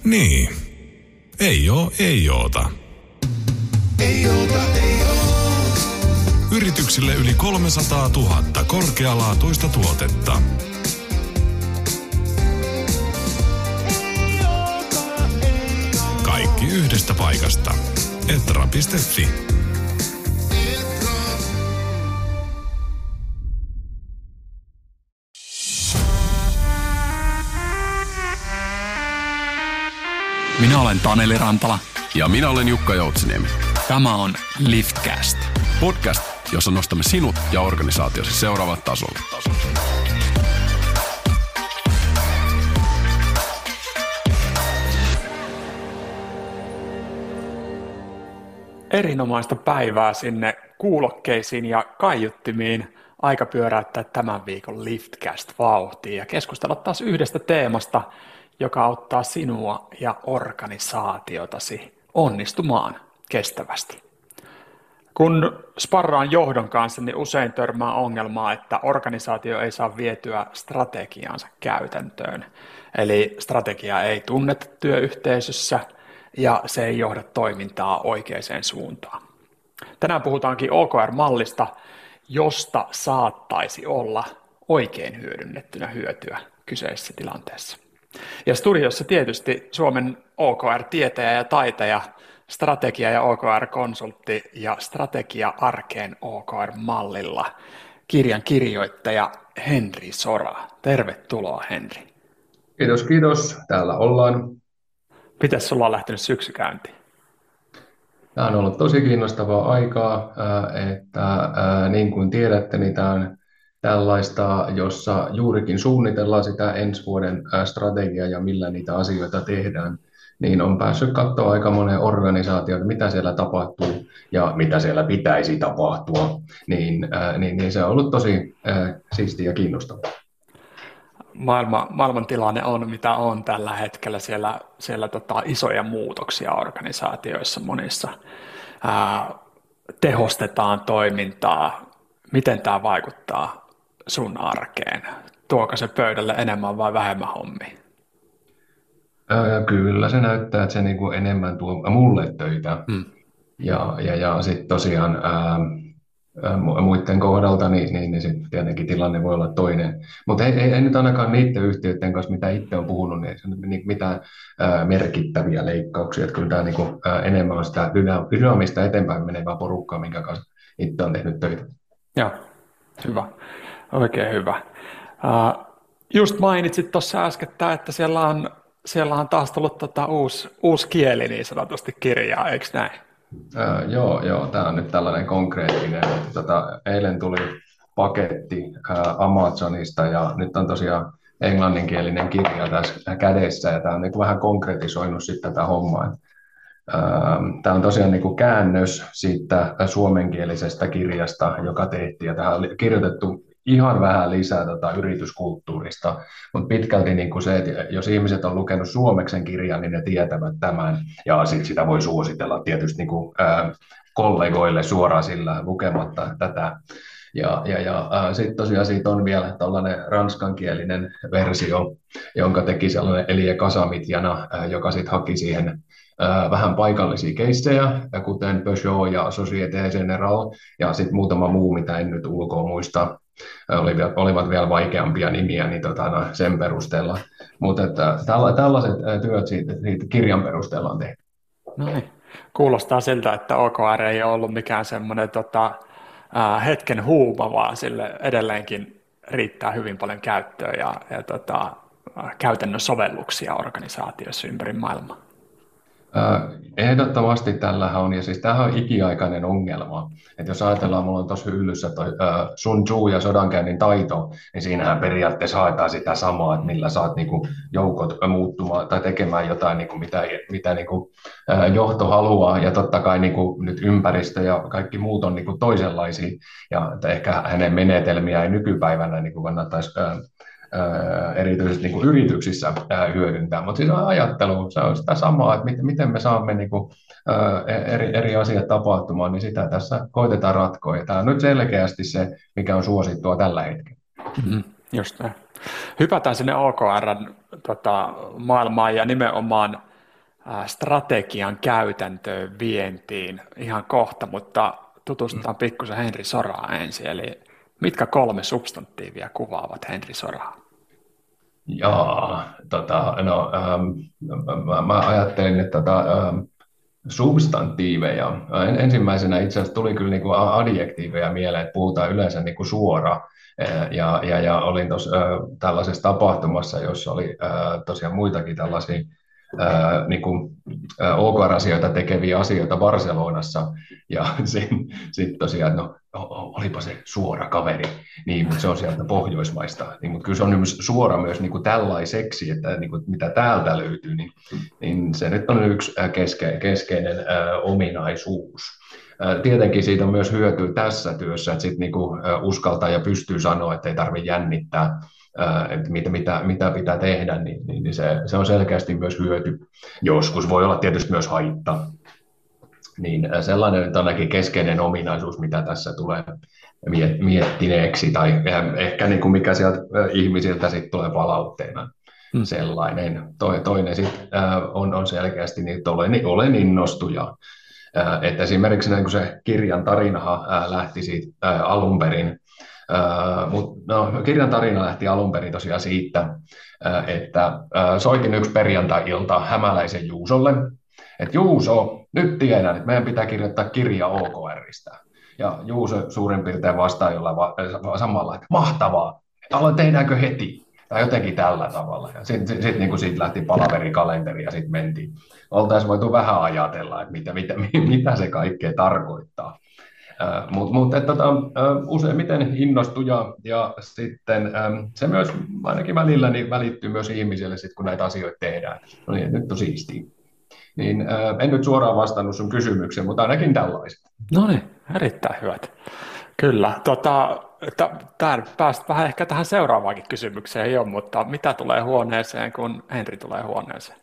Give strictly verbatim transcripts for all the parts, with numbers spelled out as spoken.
Niin. Ei oo, ei oota. Ei oota, ei oo. Yrityksille yli kolmesataatuhatta korkealaatuista tuotetta. Kaikki yhdestä paikasta. Etra piste fi. Minä olen Taneli Rantala. Ja minä olen Jukka Joutsiniemi. Tämä on Liftcast. Podcast, jossa nostamme sinut ja organisaatiosi seuraavalle tasolle. Erinomaista päivää sinne kuulokkeisiin ja kaiuttimiin. Aika pyöräyttää tämän viikon Liftcast-vauhtiin ja keskustella taas yhdestä teemasta, joka auttaa sinua ja organisaatiotasi onnistumaan kestävästi. Kun sparraan johdon kanssa, niin usein törmää ongelmaa, että organisaatio ei saa vietyä strategiaansa käytäntöön. Eli strategia ei tunneta työyhteisössä ja se ei johda toimintaa oikeaan suuntaan. Tänään puhutaankin O K R-mallista, josta saattaisi olla oikein hyödynnettynä hyötyä kyseisessä tilanteessa. Ja studiossa tietysti Suomen O K R-tietäjä ja taitaja, strategia- ja O K R-konsultti ja strategia arkeen O K R-mallilla kirjan kirjoittaja Henri Sora. Tervetuloa, Henri. Kiitos, kiitos. Täällä ollaan. Mites sulla on lähtenyt syksy käyntiin? Tämä on ollut tosi kiinnostavaa aikaa, että niin kuin tiedätte, niin tämä on tällaista, jossa juurikin suunnitellaan sitä ensi vuoden strategiaa ja millä niitä asioita tehdään, niin on päässyt katsoa aika monen organisaation, mitä siellä tapahtuu ja mitä siellä pitäisi tapahtua, niin, niin, niin se on ollut tosi siistiä ja kiinnostavaa. Maailma, maailman tilanne on mitä on tällä hetkellä, siellä, siellä tota, isoja muutoksia organisaatioissa monissa. Ää, tehostetaan toimintaa, miten tämä vaikuttaa sun arkeen? Tuoko se pöydälle enemmän vai vähemmän hommia? Ää, kyllä se näyttää, että se niinku enemmän tuo mulle töitä. Hmm. Ja, ja, ja sitten tosiaan ää, muiden kohdalta, niin, niin, niin sitten tietenkin tilanne voi olla toinen. Mutta ei, ei, ei nyt ainakaan niiden yhtiöiden kanssa, mitä itse on puhunut, niin ei se ole mitään ää, merkittäviä leikkauksia. Että kyllä tämä niinku, ää, enemmän on sitä dyna- dynaamista eteenpäin menevää porukkaa, minkä kanssa itse on tehnyt töitä. Joo, hyvä. Oikein hyvä. Uh, just mainitsit tuossa äsken, että siellä on, siellä on taas tullut tota uusi, uusi kieli niin sanotusti kirjaa, eikö näin? Uh, joo, joo, tämä on nyt tällainen konkreettinen. Tota, eilen tuli paketti uh, Amazonista ja nyt on tosiaan englanninkielinen kirja tässä kädessä ja tämä on niin kuin vähän konkretisoinut sitten tätä hommaa. Tämä on tosiaan niin kuin käännös siitä suomenkielisestä kirjasta, joka tehtiin, ja tähän on kirjoitettu ihan vähän lisää tota yrityskulttuurista, mutta pitkälti niin kuin se, että jos ihmiset on lukenut suomeksen kirjan, niin ne tietävät tämän, ja sit sitä voi suositella tietysti niin kuin, ää, kollegoille suoraan sillä lukematta tätä. Ja, ja, ja sitten tosiaan siitä on vielä tällainen ranskankielinen versio, jonka teki sellainen Elie Kasamitjana, ää, joka sitten haki siihen vähän paikallisia keissejä, kuten Peugeot ja Société Générale, ja sitten muutama muu, mitä en nyt ulkoa muista, olivat, olivat vielä vaikeampia nimiä, niin tota, no, sen perusteella. Mutta tällaiset työt siitä, siitä kirjan perusteella on tehty. No niin. Kuulostaa siltä, että O K R ei ole ollut mikään semmoinen tota, äh, hetken huuma, vaan sille edelleenkin riittää hyvin paljon käyttöä ja, ja tota, äh, käytännön sovelluksia organisaatioissa ympäri maailmaa. Ehdottomasti tällähän on, ja siis tämähän on ikiaikainen ongelma, että jos ajatellaan, mulla on tuossa hyllyssä toi uh, Sun Tzu ja sodankäynnin taito, niin siinähän periaatteessa haetaan sitä samaa, että millä saat niinku joukot muuttumaan tai tekemään jotain, niinku, mitä, mitä niinku, uh, johto haluaa, ja totta kai niinku, nyt ympäristö ja kaikki muut on niinku, toisenlaisia, ja ehkä hänen menetelmiä ei nykypäivänä niinku, kannattaisi uh, erityisesti niin kuin yrityksissä hyödyntää, mutta siis ajattelu, se on sitä samaa, että miten, miten me saamme niin kuin, eri, eri asiat tapahtumaan, niin sitä tässä koitetaan ratkoa, ja tämä on nyt selkeästi se, mikä on suosittua tällä hetkellä. Mm-hmm, just näin. Hypätään sinne O K R:n tota, maailmaan ja nimenomaan strategian käytäntöön, vientiin ihan kohta, mutta tutustutaan pikkusen Henri Soraa ensin. Eli mitkä kolme substantiivia kuvaavat Henri Soraa? Jaa, tota, no, ähm, mä, mä ajattelin, että tota, ähm, substantiiveja. Ensimmäisenä itse asiassa tuli kyllä niinku adjektiiveja mieleen, että puhutaan yleensä niinku suora. Ja, ja, ja olin tuossa äh, tällaisessa tapahtumassa, jossa oli äh, tosiaan muitakin tällaisia äh, niinku, äh, O K R-asioita tekeviä asioita Barcelonassa. Ja sitten sit tosiaan, no olipa se suora kaveri, niin, mutta se on sieltä Pohjoismaista. Niin, mutta kyllä se on myös suora myös niin kuin tällaiseksi, että niin kuin, mitä täältä löytyy, niin, niin se nyt on yksi keske, keskeinen ä, ominaisuus. Ä, tietenkin siitä on myös hyötyä tässä työssä, että sit niin kuin, ä, uskaltaa ja pystyy sanoa, että ei tarvitse jännittää, ä, että mitä, mitä, mitä pitää tehdä, niin, niin, niin se, se on selkeästi myös hyöty. Joskus voi olla tietysti myös haitta. Niin sellainen nyt on ainakin keskeinen ominaisuus, mitä tässä tulee miettineeksi, tai ehkä niin kuin mikä sieltä ihmisiltä sitten tulee palautteena hmm. sellainen. Toinen sitten on, on selkeästi, niin, että olen, olen innostuja. Että esimerkiksi niin kuin se kirjan tarinahan lähti siitä alun perin, mutta no, kirjan tarina lähti alun perin tosiaan siitä, että soitin yksi perjantai-ilta Hämäläisen Juusolle, että Juuso, nyt tiedän, että meidän pitää kirjoittaa kirja O K R:stä. Ja Juuso suurin piirtein vastaa jollain va- samalla, että mahtavaa, aloin tehdäänkö heti? Tai jotenkin tällä tavalla. Sitten sit, sit, niin siitä lähti palaverikalenteri ja sitten mentiin. Oltaisiin voitu vähän ajatella, että mitä, mitä, mitä se kaikkea tarkoittaa. Uh, Mutta mut, tota, uh, useimmiten innostuja ja sitten um, se myös ainakin välillä niin välittyy myös ihmisille, sit, kun näitä asioita tehdään. No niin, nyt on siistiä. Niin, äh, en nyt suoraan vastannut sun kysymykseen, mutta ainakin tällaiset. No niin, erittäin hyvät. Kyllä. Tota, Tää pääst vähän ehkä tähän seuraavaankin kysymykseen jo, mutta mitä tulee huoneeseen, kun Henri tulee huoneeseen?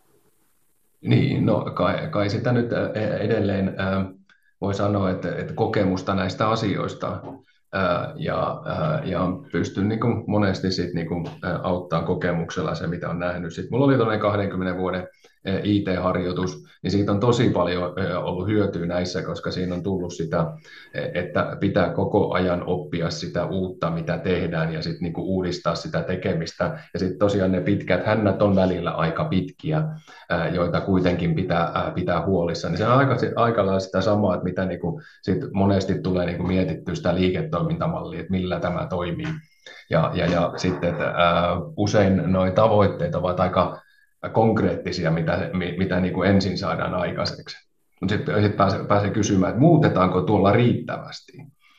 Niin, no kai, kai sitä nyt edelleen äh, voi sanoa, että, että kokemusta näistä asioista äh, ja, äh, ja pystyn niin kuin monesti sit, niin kuin, äh, auttamaan kokemuksella se, mitä on nähnyt. Sitten mulla oli tuollainen kahdenkymmenen vuoden I T-harjoitus, niin siitä on tosi paljon ollut hyötyä näissä, koska siinä on tullut sitä, että pitää koko ajan oppia sitä uutta, mitä tehdään, ja sitten niinku uudistaa sitä tekemistä. Ja sitten tosiaan ne pitkät hännät on välillä aika pitkiä, joita kuitenkin pitää pitää huolissa. Niin se on aika, aika lailla sitä samaa, että mitä niinku sit monesti tulee niinku mietittyä sitä liiketoimintamallia, että millä tämä toimii. Ja, ja, ja sitten että, ää, usein nuo tavoitteet ovat aika konkreettisia, mitä, mitä niin kuin ensin saadaan aikaiseksi. Mutta sitten sit pääsee, pääsee kysymään, että muutetaanko tuolla riittävästi.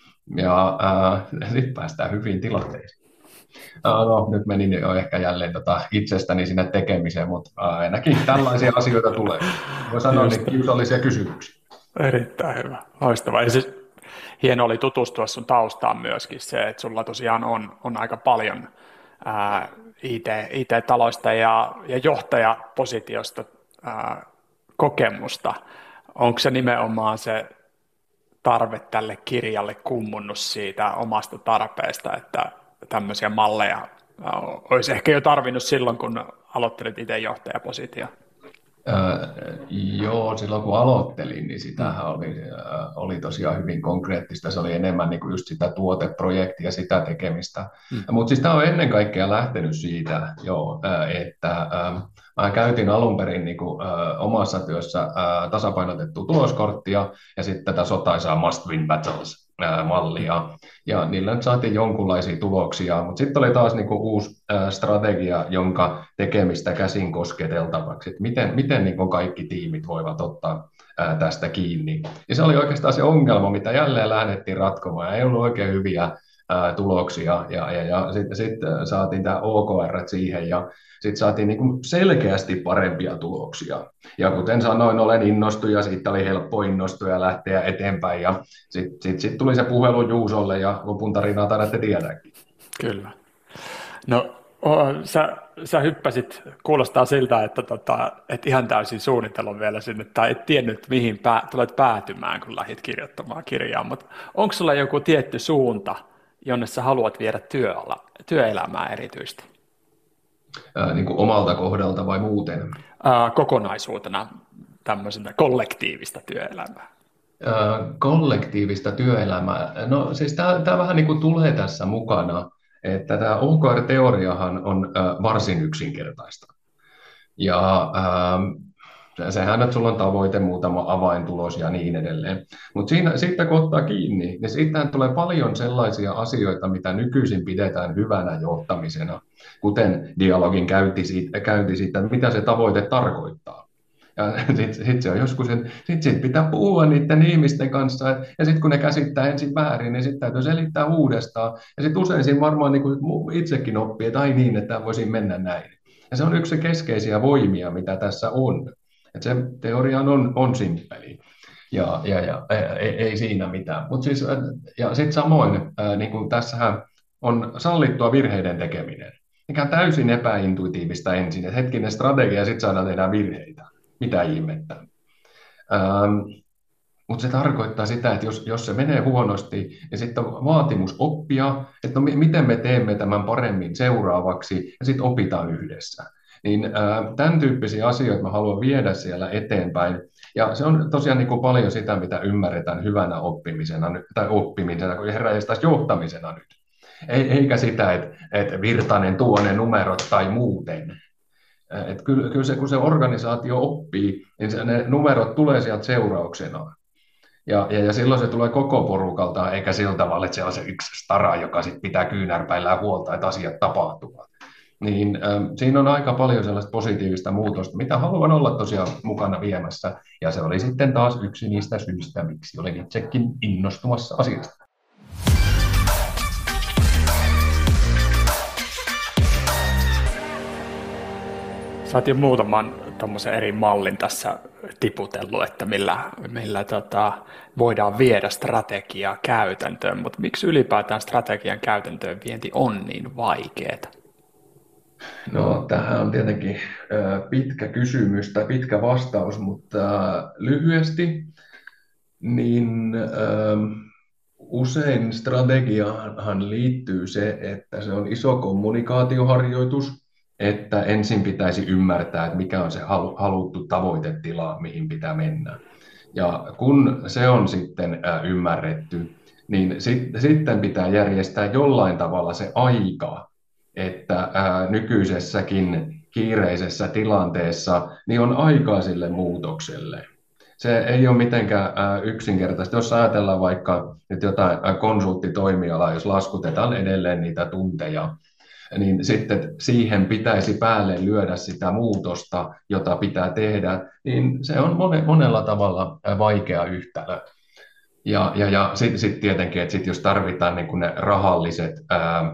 Ja sitten päästään hyviin tilanteisiin. Ää, no, nyt menin jo ehkä jälleen tota itsestäni sinne tekemiseen, mutta ainakin tällaisia asioita tulee. Voi sanoa, niin kiusallisia kysymyksiä. Erittäin hyvä. Loistavaa. Ja siis hieno oli tutustua sun taustaan myöskin se, että sulla tosiaan on, on aika paljon ää, I T, I T-taloista ja, ja johtajapositiosta ää, kokemusta. Onko se nimenomaan se tarve tälle kirjalle kummunnut siitä omasta tarpeesta, että tämmöisiä malleja ää, olisi ehkä jo tarvinnut silloin, kun aloittelit itse johtajapositio? Äh, joo, silloin kun aloittelin, niin sitähän oli, äh, oli tosiaan hyvin konkreettista. Se oli enemmän niin kuin just sitä tuoteprojektia, sitä tekemistä. Mm. Mutta siis tämä on ennen kaikkea lähtenyt siitä, joo, äh, että äh, mä käytin alun perin niin kuin, äh, omassa työssä äh, tasapainotettua tuloskorttia ja sitten tätä sotaisaa Must Win Battles mallia, ja niillä nyt saatiin jonkunlaisia tuloksia, mutta sitten oli taas niinku uusi ä, strategia, jonka tekemistä käsin kosketeltavaksi, että miten, miten niinku kaikki tiimit voivat ottaa ä, tästä kiinni. Ja se oli oikeastaan se ongelma, mitä jälleen lähdettiin ratkomaan, ja ei ollut oikein hyviä ä, tuloksia, ja, ja, ja sitten sit saatiin tämä O K R siihen, ja sitten saatiin niinku selkeästi parempia tuloksia. Ja kuten sanoin, olen innostuja, siitä oli helppo innostua ja lähteä eteenpäin. Ja sitten sit, sit tuli se puhelu Juusolle ja lopun tarinaa taidatte tiedäkin. Kyllä. No sä, sä hyppäsit, kuulostaa siltä, että, tota, et ihan täysin suunnittelun vielä sinne, tai et tiennyt mihin pää, tulet päätymään, kun lähdit kirjoittamaan kirjaa. Mutta onko sulla joku tietty suunta, jonne sä haluat viedä työala, työelämää erityisesti? ää, niin kuin omalta kohdalta vai muuten? Ää, kokonaisuutena tämmöisenä kollektiivista työelämää. Ää, kollektiivista työelämää. No siis tämä vähän niin kuin tulee tässä mukana, että tämä O K R-teoriahan on ää, varsin yksinkertaista. Ja ää, sehän, että sulla on tavoite, muutama avaintulos ja niin edelleen. Mutta siinä sitten kun ottaa kiinni, niin siitähän tulee paljon sellaisia asioita, mitä nykyisin pidetään hyvänä johtamisena, kuten dialogin käynti siitä, käynti siitä että mitä se tavoite tarkoittaa. Ja sitten sit se on joskus, sit, sit pitää puhua niiden ihmisten kanssa, ja sitten kun ne käsittää ensin väärin, niin sitten täytyy selittää uudestaan. Ja sitten usein siinä varmaan niin kuin itsekin oppii, että ai niin, että voisin mennä näin. Ja se on yksi keskeisiä voimia, mitä tässä on. Että se teoria on, on simppeli ja, ja, ja ei, ei siinä mitään. Mut siis, ja sitten samoin, ää, niin kuin tässähän on sallittua virheiden tekeminen, mikä on täysin epäintuitiivista ensin, että hetkinen strategia ja sitten saadaan tehdä virheitä. Mitä ihmettä. Ähm, mutta se tarkoittaa sitä, että jos, jos se menee huonosti, niin sitten on vaatimus oppia, että no, miten me teemme tämän paremmin seuraavaksi, ja sitten opitaan yhdessä. Niin äh, tämän tyyppisiä asioita mä haluan viedä siellä eteenpäin. Ja se on tosiaan niin kuin paljon sitä, mitä ymmärretään hyvänä oppimisena, tai oppimisena, kun herraistaan johtamisena nyt. Eikä sitä, että, että Virtanen tuo ne numerot tai muuten. Että kyllä, kyllä se, kun se organisaatio oppii, niin se, ne numerot tulee sieltä seurauksena. Ja, ja, ja silloin se tulee koko porukalta, eikä sillä tavalla, että se on se yksi stara, joka sit pitää kyynärpäillään huolta, että asiat tapahtuvat. Niin ähm, siinä on aika paljon sellaista positiivista muutosta, mitä haluan olla tosiaan mukana viemässä. Ja se oli sitten taas yksi niistä syistä, miksi olen itsekin innostumassa asiasta. Sä oot jo muutaman tommosen eri mallin tässä tiputellut, että millä, millä tota, voidaan viedä strategiaa käytäntöön, mutta miksi ylipäätään strategian käytäntöön vienti on niin vaikeaa? No, tähän on tietenkin pitkä kysymys tai pitkä vastaus, mutta lyhyesti, niin usein strategiaan liittyy se, että se on iso kommunikaatioharjoitus, että ensin pitäisi ymmärtää, että mikä on se haluttu tavoitetila, mihin pitää mennä. Ja kun se on sitten ymmärretty, niin sit, sitten pitää järjestää jollain tavalla se aika, että ää, nykyisessäkin kiireisessä tilanteessa niin on aikaa sille muutokselle. Se ei ole mitenkään ää, yksinkertaista. Jos ajatellaan vaikka nyt jotain ää, konsulttitoimialaa, jos laskutetaan edelleen niitä tunteja, niin sitten siihen pitäisi päälle lyödä sitä muutosta, jota pitää tehdä, niin se on monella tavalla vaikea yhtälö. Ja, ja, ja sitten sit tietenkin, että sit jos tarvitaan niin ne rahalliset ää,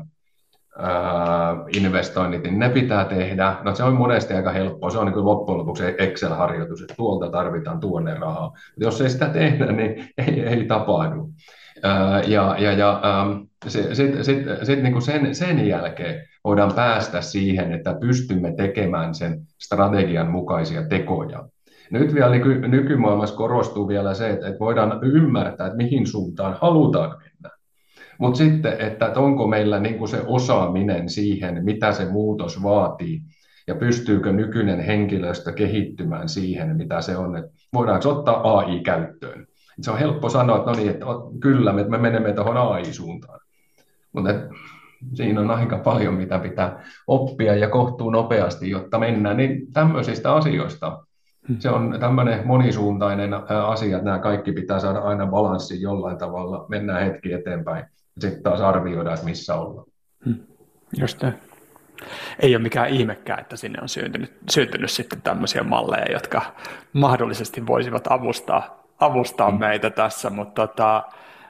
ää, investoinnit, niin ne pitää tehdä. No se on monesti aika helppoa, se on niin loppujen lopuksi Excel-harjoitus, että tuolta tarvitaan tuonne rahaa. Mutta jos ei sitä tehdä, niin ei, ei tapahdu. Ää, ja ja, ja sitten sit, sit, sit, niin sen, sen jälkeen voidaan päästä siihen, että pystymme tekemään sen strategian mukaisia tekoja. Nyt vielä nyky, nykymaailmassa korostuu vielä se, että, että voidaan ymmärtää, että mihin suuntaan halutaan mennä. Mutta sitten, että onko meillä niin kuin se osaaminen siihen, mitä se muutos vaatii, ja pystyykö nykyinen henkilöstö kehittymään siihen, mitä se on, että voidaanko ottaa A I käyttöön. Se on helppo sanoa, että no niin, että kyllä, me menemme tuohon A I-suuntaan. Mutta siinä on aika paljon, mitä pitää oppia ja kohtuu nopeasti, jotta mennään. Niin tämmöisistä asioista. Se on tämmöinen monisuuntainen asia, että nämä kaikki pitää saada aina balanssiin jollain tavalla. Mennään hetki eteenpäin ja sitten taas arvioidaan, että missä ollaan. Just näin. Ei ole mikään ihmekään, että sinne on syntynyt, syntynyt sitten tämmöisiä malleja, jotka mahdollisesti voisivat avustaa, avustaa meitä tässä, mutta tota,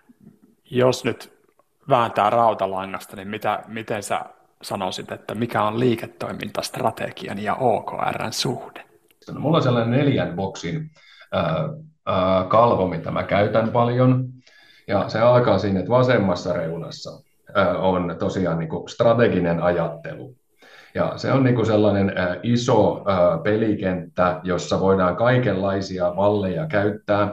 jos nyt vääntää rautalangasta, niin mitä, miten sä sanoisit, että mikä on liiketoimintastrategian ja O K R:n suhde? No, mulla on sellainen neljän boksin ää, ää, kalvo, mitä mä käytän paljon, ja se alkaa siinä, että vasemmassa reunassa ää, on tosiaan niin kuin strateginen ajattelu. Ja se on niin kuin sellainen ää, iso ää, pelikenttä, jossa voidaan kaikenlaisia malleja käyttää.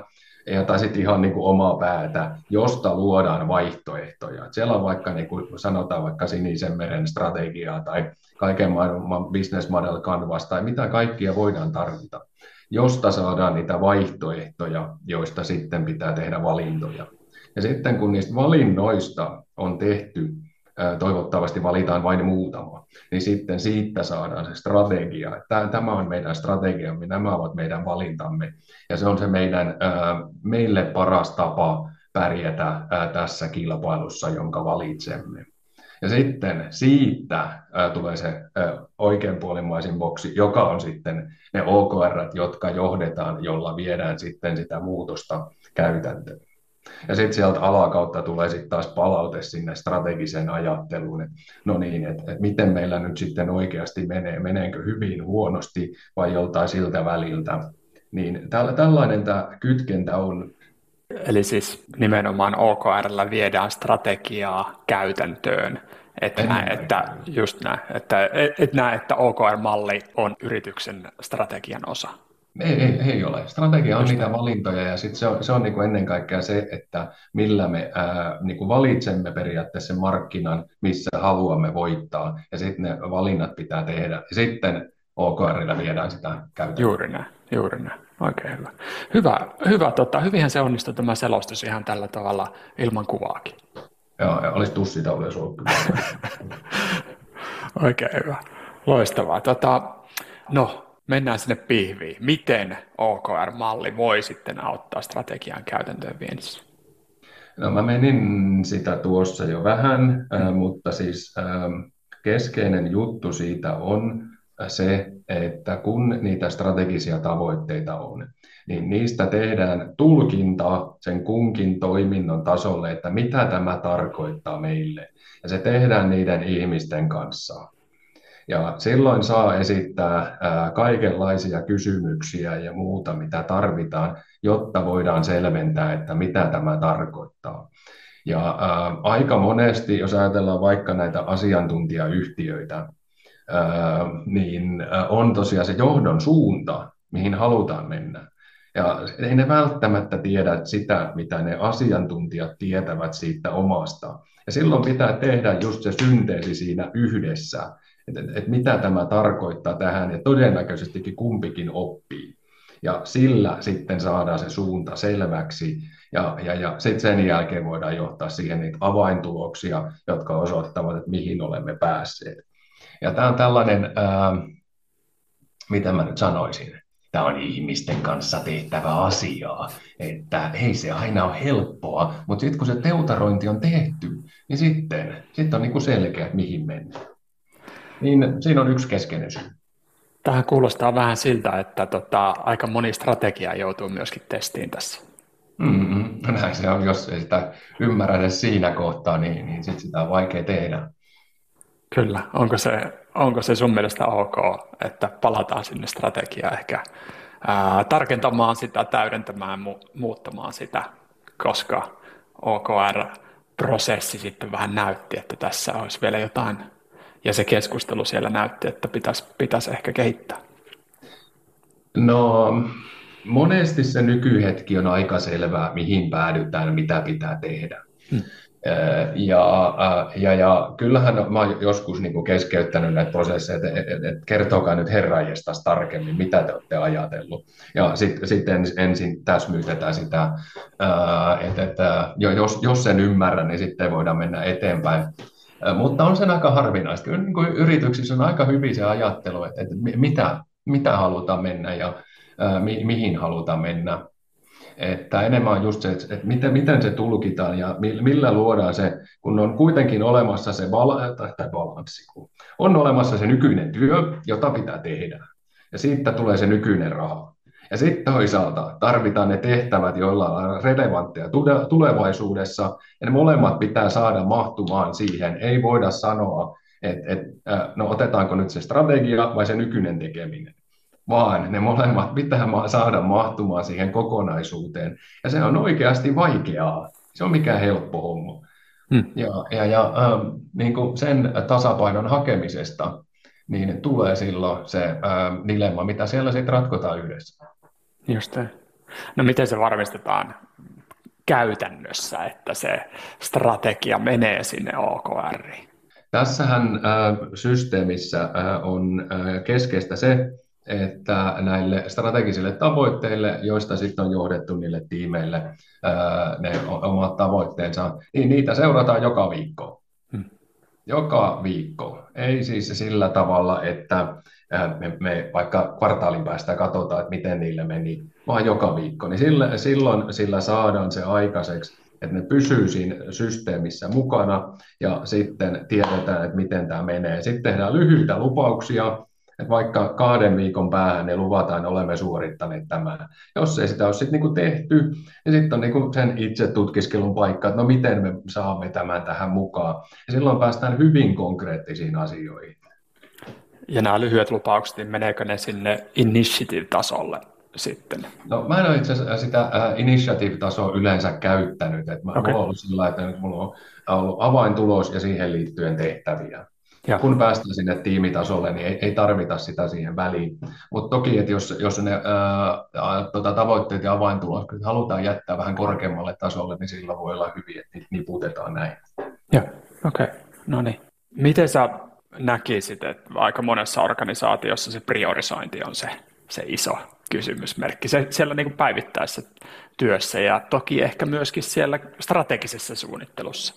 ja, tai sitten ihan niin kuin omaa päätä, josta luodaan vaihtoehtoja. Et siellä on vaikka, niin kuin sanotaan vaikka sinisen meren strategiaa tai kaiken maailman business model canvas tai mitä kaikkia voidaan tarvita, josta saadaan niitä vaihtoehtoja, joista sitten pitää tehdä valintoja. Ja sitten kun niistä valinnoista on tehty, toivottavasti valitaan vain muutama, niin sitten siitä saadaan se strategia. Tämä on meidän strategiamme, nämä ovat meidän valintamme, ja se on se meidän, meille paras tapa pärjätä tässä kilpailussa, jonka valitsemme. Ja sitten siitä tulee se oikeanpuolimaisin boksi, joka on sitten ne O K R, jotka johdetaan, jolla viedään sitten sitä muutosta käytäntöön. Ja sitten sieltä alakautta tulee sitten taas palaute sinne strategiseen ajatteluun, että no niin, että, että miten meillä nyt sitten oikeasti menee, meneekö hyvin, huonosti vai joltain siltä väliltä. Niin tällainen tämä kytkentä on. Eli siis nimenomaan O K R:llä viedään strategiaa käytäntöön, että näe, että just näin, että et näe, että O K R-malli on yrityksen strategian osa. Ei, ei, ei ole. Strategia on just niitä valintoja, ja sit se on, se on niin kuin ennen kaikkea se, että millä me ää, niin kuin valitsemme periaatteessa sen markkinan, missä haluamme voittaa, ja sitten ne valinnat pitää tehdä, ja sitten O K R:llä viedään sitä käytäntöön. Juuri näin, juuri näin. Oikein hyvä. Hyvä, hyvä tota, hyvinhän se onnistui tämä selostus ihan tällä tavalla ilman kuvaakin. Joo, ja olisi tussitauluja ollut kyllä. Oikein hyvä. Loistavaa. Tota, no, mennään sinne pihviin. Miten O K R-malli voi sitten auttaa strategian käytäntöön viennissä? No mä menin sitä tuossa jo vähän, mm. äh, mutta siis äh, keskeinen juttu siitä on se, että kun niitä strategisia tavoitteita on, niin niistä tehdään tulkinta sen kunkin toiminnon tasolle, että mitä tämä tarkoittaa meille. Ja se tehdään niiden ihmisten kanssa. Ja silloin saa esittää ää, kaikenlaisia kysymyksiä ja muuta, mitä tarvitaan, jotta voidaan selventää, että mitä tämä tarkoittaa. Ja ää, aika monesti, jos ajatellaan vaikka näitä asiantuntijayhtiöitä, ää, niin ää, on tosiaan se johdon suunta, mihin halutaan mennä. Ja ei ne välttämättä tiedä sitä, mitä ne asiantuntijat tietävät siitä omasta. Ja silloin pitää tehdä just se synteesi siinä yhdessä, että et, et mitä tämä tarkoittaa tähän, ja todennäköisestikin kumpikin oppii. Ja sillä sitten saadaan se suunta selväksi, ja, ja, ja sitten sen jälkeen voidaan johtaa siihen niitä avaintuloksia, jotka osoittavat, että mihin olemme päässeet. Ja tämä on tällainen, ää, mitä mä nyt sanoisin, tämä on ihmisten kanssa tehtävä asiaa, että ei se aina ole helppoa, mutta sitten kun se teutarointi on tehty, niin sitten, sitten on niin kuin selkeä, että mihin mennään. Niin siinä on yksi keskeinen syy. Tähän kuulostaa vähän siltä, että tota, aika moni strategia joutuu myöskin testiin tässä. Mm-hmm. Näin se on, jos ei sitä ymmärrä edes siinä kohtaa, niin, niin sit sitä on vaikea tehdä. Kyllä. Onko se, onko se sun mielestä ok, että palataan sinne strategiaan ehkä ää, tarkentamaan sitä, täydentämään, mu- muuttamaan sitä, koska O K R-prosessi sitten vähän näytti, että tässä olisi vielä jotain, ja se keskustelu siellä näytti, että pitäisi, pitäisi ehkä kehittää. No, monesti se nykyhetki on aika selvää, mihin päädytään, mitä pitää tehdä. Hmm. Ja, ja, ja kyllähän mä oon joskus niin kuin keskeyttänyt näitä prosesseja, että et, et, kertokaa nyt herranjestas tarkemmin, mitä te olette ajatellut. Ja sitten sit ensin täsmyytetään sitä, että et, jos, jos sen ymmärrän, niin sitten voidaan mennä eteenpäin. Mutta on sen aika harvinaista. Kyllä niin kuin yrityksissä on aika hyvin se ajattelu, että, että mitä, mitä halutaan mennä ja ää, mi, mihin halutaan mennä. Että enemmän on just se, että miten, miten se tulkitaan ja millä luodaan se, kun on kuitenkin olemassa se val- tai balanssi, kun on olemassa se nykyinen työ, jota pitää tehdä, ja siitä tulee se nykyinen raha. Ja sitten toisaalta tarvitaan ne tehtävät, joilla on relevantteja tulevaisuudessa, ja ne molemmat pitää saada mahtumaan siihen. Ei voida sanoa, että, että no otetaanko nyt se strategia vai se nykyinen tekeminen, vaan ne molemmat pitää saada mahtumaan siihen kokonaisuuteen. Ja se on oikeasti vaikeaa. Se on mikään helppo homma. Hmm. Ja, ja, ja ähm, niin kuin sen tasapainon hakemisesta niin tulee silloin se ähm, dilemma, mitä siellä sitten ratkotaan yhdessä. Just No miten se varmistetaan käytännössä, että se strategia menee sinne O K R:iin? Tässähän äh, systeemissä äh, on äh, keskeistä se, että näille strategisille tavoitteille, joista sitten on johdettu niille tiimeille ää, ne omat tavoitteensa, niin niitä seurataan joka viikko. Hmm. Joka viikko. Ei siis sillä tavalla, että ää, me, me vaikka kvartaalin päästä katsotaan, että miten niille meni, vaan joka viikko. Niin sillä, silloin sillä saadaan se aikaiseksi, että ne pysyy siinä systeemissä mukana ja sitten tiedetään, että miten tämä menee. Sitten tehdään lyhyitä lupauksia, että vaikka kahden viikon päähän ne luvataan, että olemme suorittaneet tämän. Jos ei sitä ole sitten niinku tehty, niin sitten on niinku sen itse tutkiskelun paikka, että no miten me saamme tämän tähän mukaan. Ja silloin päästään hyvin konkreettisiin asioihin. Ja nämä lyhyet lupaukset, niin meneekö ne sinne initiative-tasolle sitten? No mä en ole itse asiassa sitä initiative-tasoa yleensä käyttänyt. Että mä Okay. mulla on ollut sillä, että nyt mulla on ollut avaintulos ja siihen liittyen tehtäviä. Ja. Kun päästään sinne tiimitasolle, niin ei, ei tarvita sitä siihen väliin. Mutta toki, että jos, jos ne ää, tota, tavoitteet ja avaintulos halutaan jättää vähän korkeammalle tasolle, niin sillä voi olla hyvin, että niitä niputetaan näin. Joo, okei. Okay. No niin. Miten sä näkisit, että aika monessa organisaatiossa se priorisointi on se, se iso kysymysmerkki se, siellä niin kuin päivittäisessä työssä ja toki ehkä myöskin siellä strategisessa suunnittelussa.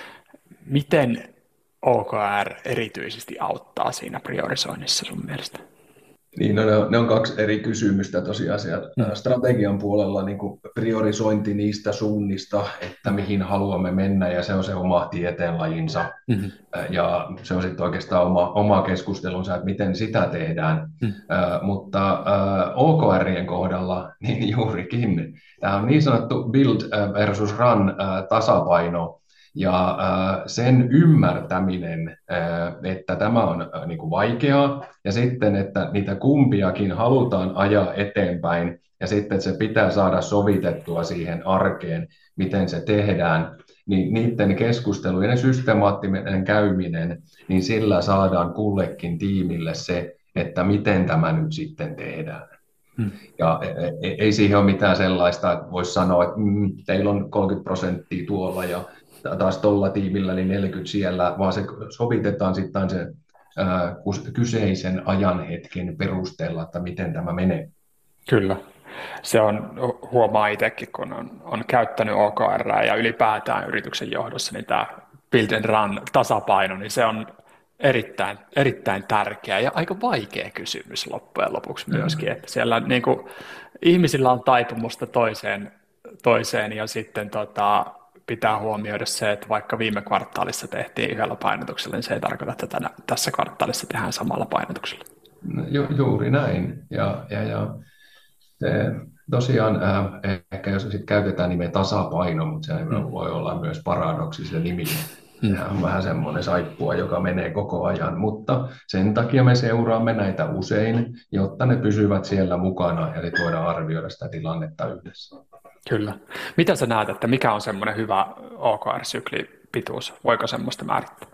Miten O K R erityisesti auttaa siinä priorisoinnissa sun mielestä? Niin, no ne, on, ne on kaksi eri kysymystä tosiaan Mm. strategian puolella, niin kuin priorisointi niistä suunnista, että mihin haluamme mennä, ja se on se oma tieteenlajinsa, Mm-hmm. ja se on sitten oikeastaan oma, oma keskustelunsa, että miten sitä tehdään, Mm. äh, mutta äh, O K R:ien kohdalla niin juurikin, tämä on niin sanottu build versus run äh, tasapaino, ja äh, sen ymmärtäminen, äh, että tämä on äh, niin kuin vaikeaa, ja sitten, että niitä kumpiakin halutaan ajaa eteenpäin, ja sitten, että se pitää saada sovitettua siihen arkeen, miten se tehdään, niin niiden keskustelujen ja systemaattinen käyminen, niin sillä saadaan kullekin tiimille se, että miten tämä nyt sitten tehdään. Hmm. Ja ei siihen ole mitään sellaista, että voisi sanoa, että mm, teillä on kolmekymmentä prosenttia tuolla ja taas tuolla tiimillä niin neljäkymmentä siellä, vaan se sovitetaan sitten sen ää, kyseisen ajanhetken perusteella, että miten tämä menee. Kyllä. Se on, huomaa itsekin, kun on, on käyttänyt O K R ja ylipäätään yrityksen johdossa, niin tämä build and run tasapaino, niin se on erittäin, erittäin tärkeä ja aika vaikea kysymys loppujen lopuksi myöskin, että siellä niin kuin, ihmisillä on taipumusta toiseen, toiseen ja sitten tota, pitää huomioida se, että vaikka viime kvartaalissa tehtiin yhdellä painotuksella, niin se ei tarkoita, että tänä, tässä kvartaalissa tehdään samalla painotuksella. Ju, juuri näin. Ja, ja, ja se, tosiaan äh, ehkä jos sit käytetään nimeä tasapaino, mutta se mm. voi olla myös paradoksi se nimi. Mm. On vähän semmoinen saippua, joka menee koko ajan, mutta sen takia me seuraamme näitä usein, jotta ne pysyvät siellä mukana ja sitten voidaan arvioida sitä tilannetta yhdessä. Kyllä. Mitä sä näet, että mikä on semmoinen hyvä O K R-syklipituus? Voiko semmoista määrittää?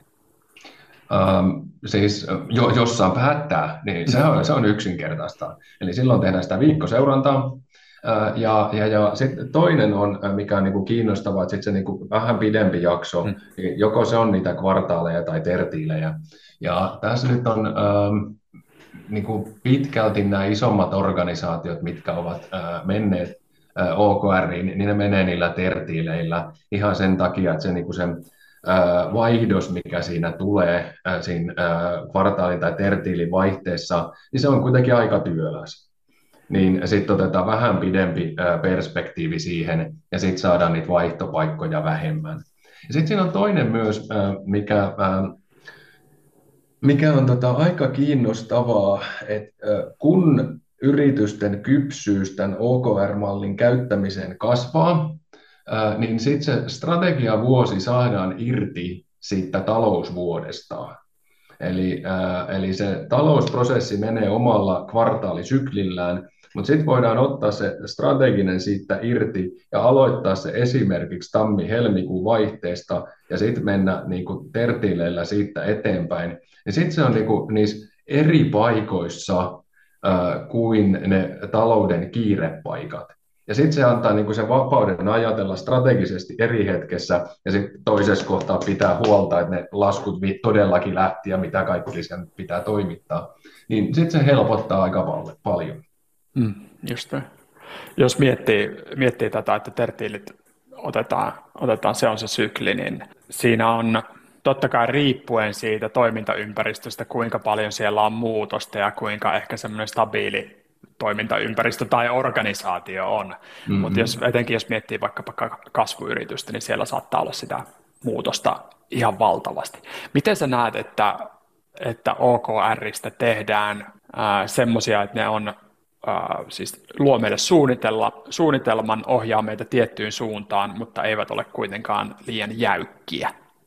Um, siis jo, jossain päättää, niin se on, se on yksinkertaista. Eli silloin tehdään sitä viikkoseurantaa. Uh, ja, ja, ja sitten toinen on, mikä on niinku kiinnostavaa, että sit se niinku vähän pidempi jakso, mm. niin joko se on niitä kvartaaleja tai tertiilejä. Ja tässä nyt on um, niinku pitkälti nämä isommat organisaatiot, mitkä ovat uh, menneet uh, O K R:iin, niin ne menee niillä tertiileillä ihan sen takia, että se niinku se vaihdos, mikä siinä tulee siinä kvartaalin tai tertiilin vaihteessa, niin se on kuitenkin aika työläs. Niin sitten otetaan vähän pidempi perspektiivi siihen, ja sitten saadaan niitä vaihtopaikkoja vähemmän. Ja sitten siinä on toinen myös, mikä, mikä on tota aika kiinnostavaa, että kun yritysten kypsyys tämän O K R-mallin käyttämiseen kasvaa, niin sitten se strategiavuosi saadaan irti siitä talousvuodesta. Eli, äh, eli se talousprosessi menee omalla kvartaalisyklillään, mutta sitten voidaan ottaa se strateginen siitä irti ja aloittaa se esimerkiksi tammi-helmikuun vaihteesta ja sitten mennä niinku tertiileillä siitä eteenpäin. Ja sitten se on niinku niissä eri paikoissa äh, kuin ne talouden kiirepaikat. Ja sitten se antaa niin kuin sen vapauden ajatella strategisesti eri hetkessä, ja sitten toisessa kohtaa pitää huolta, että ne laskut todellakin lähti ja mitä kaikki sen pitää toimittaa. Niin sitten se helpottaa aika pal- paljon. Mm, just näin. Jos miettii, miettii tätä, että tertiilit otetaan, otetaan, se on se sykli, niin siinä on totta kai riippuen siitä toimintaympäristöstä, kuinka paljon siellä on muutosta ja kuinka ehkä semmoinen stabiili toimintaympäristö tai organisaatio on. Mm-hmm. Mutta jos, etenkin jos miettii vaikkapa kasvuyritystä, niin siellä saattaa olla sitä muutosta ihan valtavasti. Miten sä näet, että, että O K R:istä tehdään semmoisia, että ne on Uh, siis luo meille suunnitella, suunnitelman, ohjaa meitä tiettyyn suuntaan, mutta eivät ole kuitenkaan liian jäykkiä.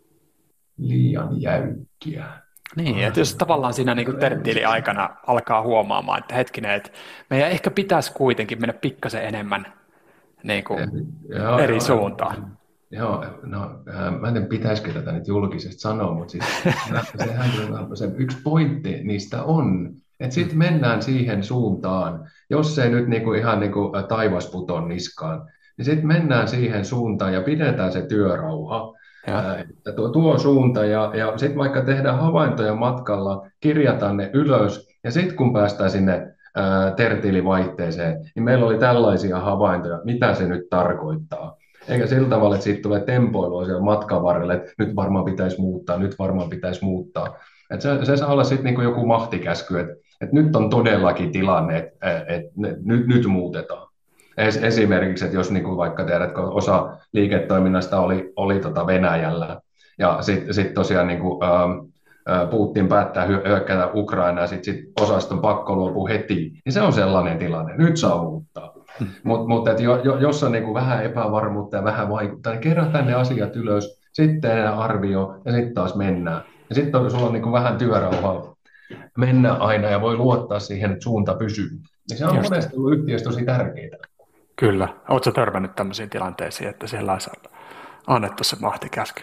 Liian jäykkiä. Niin, että jos tavallaan siinä niin terttiili aikana alkaa huomaamaan, että hetkinen, että meidän ehkä pitäisi kuitenkin mennä pikkasen enemmän niin kuin joo, eri joo, suuntaan. Joo, no äh, mä en tiedä pitäisikö tätä nyt julkisesti sanoa, mutta siis, sehän se yksi pointti niistä on, että sitten mennään siihen suuntaan, jos se nyt niinku ihan niinku taivas puton niskaan, niin sitten mennään siihen suuntaan ja pidetään se työrauha, ää, että tuo, tuo suunta ja, ja sitten vaikka tehdään havaintoja matkalla, kirjataan ne ylös ja sitten kun päästään sinne ää, tertiilivaihteeseen, niin meillä oli tällaisia havaintoja, mitä se nyt tarkoittaa. Eikä sillä tavalla, että siitä tulee tempoilua siellä matkan varrelle, että nyt varmaan pitäisi muuttaa, nyt varmaan pitäisi muuttaa. Että se, se saa olla sitten niinku joku mahtikäsky, että, että nyt on todellakin tilanne, että, että nyt, nyt muutetaan. Es, esimerkiksi, että jos niinku vaikka tiedät, kun osa liiketoiminnasta oli, oli tota Venäjällä, ja sitten sit tosiaan niinku, ä, Putin päättää hyökkätä Ukrainaa, ja sitten sit osaston pakko luopuu heti, niin se on sellainen tilanne, nyt saa muuttaa. Mutta mut, jo, jo, jos on niinku vähän epävarmuutta ja vähän vaikuttaa, niin kerätään ne asiat ylös, sitten arvio ja sitten taas mennään. Ja sitten sulla on niinku vähän työrauhaa mennä aina ja voi luottaa siihen, että suunta pysyy. Ja se on Just. monesti ollut yhtiössä tosi tärkeää. Kyllä. Oletko törmännyt tämmöisiin tilanteisiin, että siellä olisi annettu se mahtikäsky?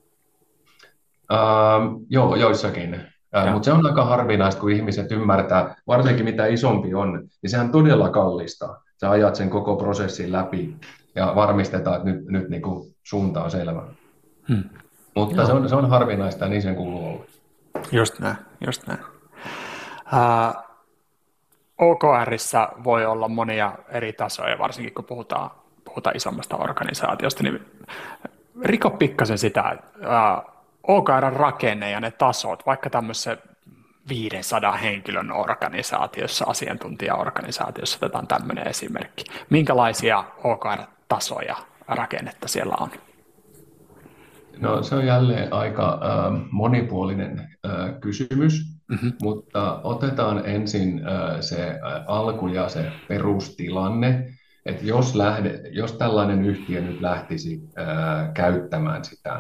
Uh, joo, joissakin. Uh, mutta se on aika harvinaista, kun ihmiset ymmärtää, varsinkin mitä isompi on, niin sehän todella kallista. Sä ajat sen koko prosessin läpi ja varmistetaan, että nyt, nyt niin kuin suunta on selvä. Hmm. Mutta se on, se on harvinaista ja niin sen kuuluu olla. Just näin, just näin. Uh, O K R:ssä voi olla monia eri tasoja, varsinkin kun puhutaan, puhutaan isommasta organisaatiosta, niin riko pikkasen sitä, uh, O K R:n rakenne ja ne tasot, vaikka tämmöisessä viisisataa henkilön organisaatiossa, asiantuntijaorganisaatiossa, otetaan tämmöinen esimerkki. Minkälaisia O K R-tasoja rakennetta siellä on? No se on jälleen aika äh, monipuolinen äh, kysymys, mm-hmm. mutta otetaan ensin äh, se äh, alku ja se perustilanne, että jos, lähde, jos tällainen yhtiö nyt lähtisi äh, käyttämään sitä,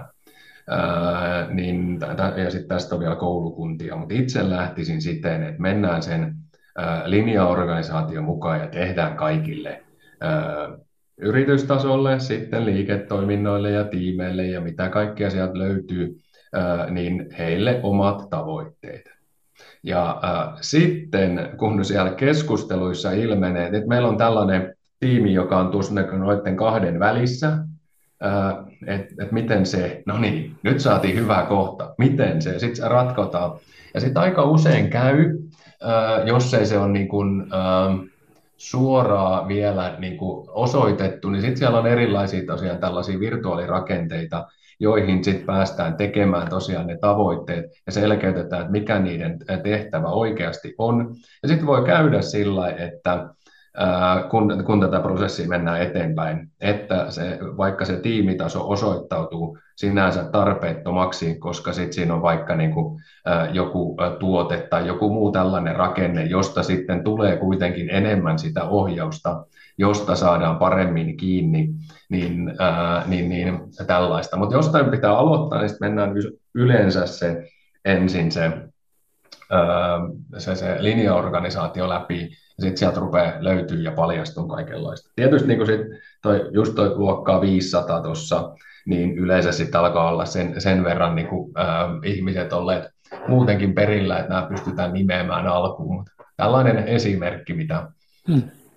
äh, niin, ja sitten tästä on vielä koulukuntia, mutta itse lähtisin siten, että mennään sen äh, linjaorganisaation mukaan ja tehdään kaikille äh, yritystasolle, sitten liiketoiminnoille ja tiimeille ja mitä kaikkea sieltä löytyy, niin heille omat tavoitteet. Ja äh, sitten kun siellä keskusteluissa ilmenee, että meillä on tällainen tiimi, joka on tuossa noiden kahden välissä, äh, että et miten se, no niin, nyt saatiin hyvä kohta, miten se, sitten se ratkotaan. Ja sitten aika usein käy, äh, jos ei se ole niin kuin, äh, suoraan vielä niin kuin osoitettu, niin sitten siellä on erilaisia tosiaan tällaisia virtuaalirakenteita, joihin sitten päästään tekemään tosiaan ne tavoitteet ja selkeytetään, että mikä niiden tehtävä oikeasti on. Ja sitten voi käydä sillä, että ää, kun, kun tätä prosessia mennään eteenpäin, että se, vaikka se tiimitaso osoittautuu sinänsä tarpeettomaksi, koska sitten siinä on vaikka niin kuin, ää, joku tuote tai joku muu tällainen rakenne, josta sitten tulee kuitenkin enemmän sitä ohjausta, josta saadaan paremmin kiinni, niin, ää, niin, niin tällaista. Mutta jostain pitää aloittaa, niin sitten mennään yleensä se ensin se, ää, se, se linjaorganisaatio läpi, ja sitten sieltä rupeaa löytyy ja paljastuu kaikenlaista. Tietysti niin sit toi, just toi luokkaa viisisataa tuossa, niin yleensä sitten alkaa olla sen, sen verran niin kuin, ää, ihmiset olleet muutenkin perillä, että nämä pystytään nimeämään alkuun. Mutta tällainen esimerkki, mitä... Hmm.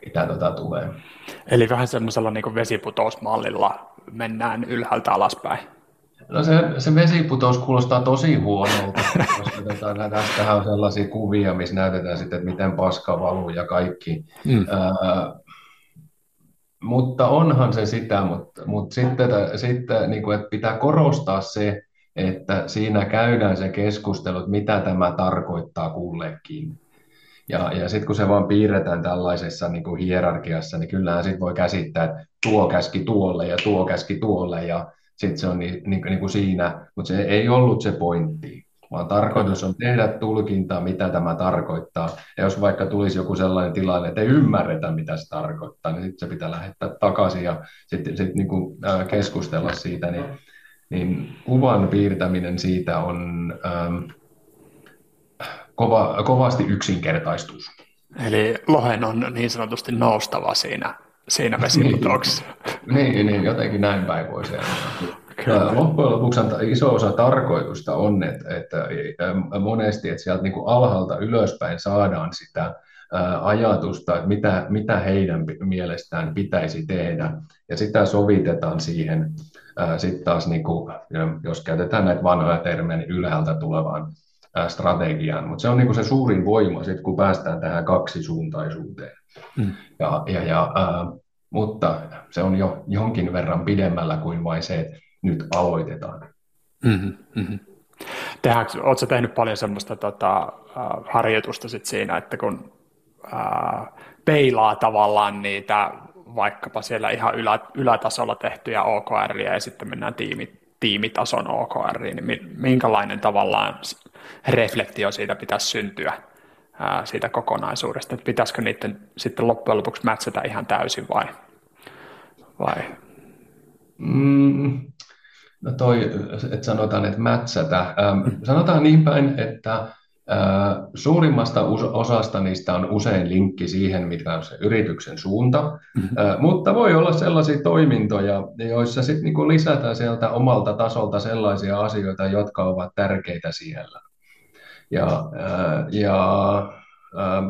mitä tota tulee. Eli vähän semmoisella niin kuin vesiputousmallilla mennään ylhäältä alaspäin. No se, se vesiputous kuulostaa tosi huonolta, koska tota, tästähän on sellaisia kuvia, missä näytetään sitten, että miten paska valuu ja kaikki. Mm. Ää, mutta onhan se sitä, mutta, mutta sitten, sitten niin kuin, että pitää korostaa se, että siinä käydään se keskustelu, että mitä tämä tarkoittaa kullekin. Ja, ja sitten kun se vaan piirretään tällaisessa niin kuin hierarkiassa, niin kyllähän sitten voi käsittää, että tuo käski tuolle ja tuo käski tuolle ja sitten se on niin, niin, niin kuin siinä, mutta se ei ollut se pointti, vaan tarkoitus on tehdä tulkintaa, mitä tämä tarkoittaa. Ja jos vaikka tulisi joku sellainen tilanne, että ei ymmärretä, mitä se tarkoittaa, niin sitten se pitää lähettää takaisin ja sitten sit niin kuin keskustella siitä. Niin, niin kuvan piirtäminen siitä on ähm, kova, kovasti yksinkertaistus. Eli lohen on niin sanotusti noustava siinä, siinä vesiputouksessa. Niin, niin, jotenkin näin päin voi sanoa. Loppujen lopuksi iso osa tarkoitusta on, että, että monesti että sieltä niin kuin alhaalta ylöspäin saadaan sitä ajatusta, että mitä, mitä heidän mielestään pitäisi tehdä, ja sitä sovitetaan siihen sitten taas, niin kuin, jos käytetään näitä vanhoja termejä, niin ylhäältä tulevaan strategiaan, mutta se on niin kuin se suurin voima, sit, kun päästään tähän kaksisuuntaisuuteen. Mm. Ja, ja, ja, ää, mutta se on jo jonkin verran pidemmällä kuin vain se, että nyt aloitetaan. Mm-hmm, mm-hmm. Oletko tehnyt paljon semmoista tota, uh, harjoitusta sit siinä, että kun uh, peilaa tavallaan niitä vaikkapa siellä ihan ylä, ylätasolla tehtyjä O K R ja sitten mennään tiimi, tiimitason O K R, niin minkälainen tavallaan reflektio siitä pitäisi syntyä uh, siitä kokonaisuudesta, että pitäisikö niiden sitten loppujen lopuksi mätsätä ihan täysin vai? vai? Mm. No toi, että sanotaan, että mätsätä. Ähm, sanotaan niin päin, että äh, suurimmasta osasta niistä on usein linkki siihen, mikä on se yrityksen suunta, mm-hmm. äh, mutta voi olla sellaisia toimintoja, joissa sitten niinku lisätään sieltä omalta tasolta sellaisia asioita, jotka ovat tärkeitä siellä. Ja, äh, ja äh,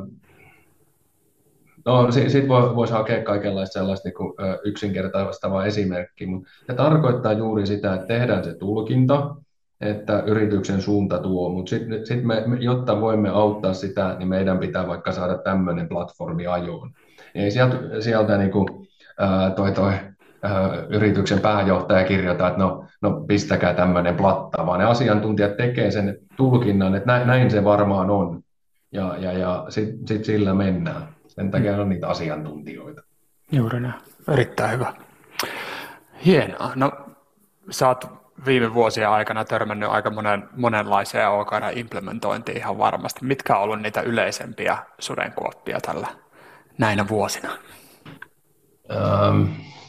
No, sitten voisi hakea kaikenlaista sellaista niin kuin yksinkertaistavaa esimerkkiä, mutta se tarkoittaa juuri sitä, että tehdään se tulkinta, että yrityksen suunta tuo, mutta sitten sit me, jotta voimme auttaa sitä, niin meidän pitää vaikka saada tämmöinen platformi ajoon. Ei sieltä, sieltä niin kuin, ää, toi, toi, ää, yrityksen pääjohtaja kirjoittaa, että no, no pistäkää tämmöinen platta, vaan ne asiantuntijat tekee sen tulkinnan, että näin, näin se varmaan on, ja, ja, ja sitten sit sillä mennään. Sen takia on niitä asiantuntijoita. Juuri näin. Erittäin hyvä. Hienoa. No, sä oot viime vuosien aikana törmännyt aika monen, monenlaiseen O K R-implementointiin ihan varmasti. Mitkä on ollut niitä yleisempiä sudenkuoppia tällä näinä vuosina? Ähm,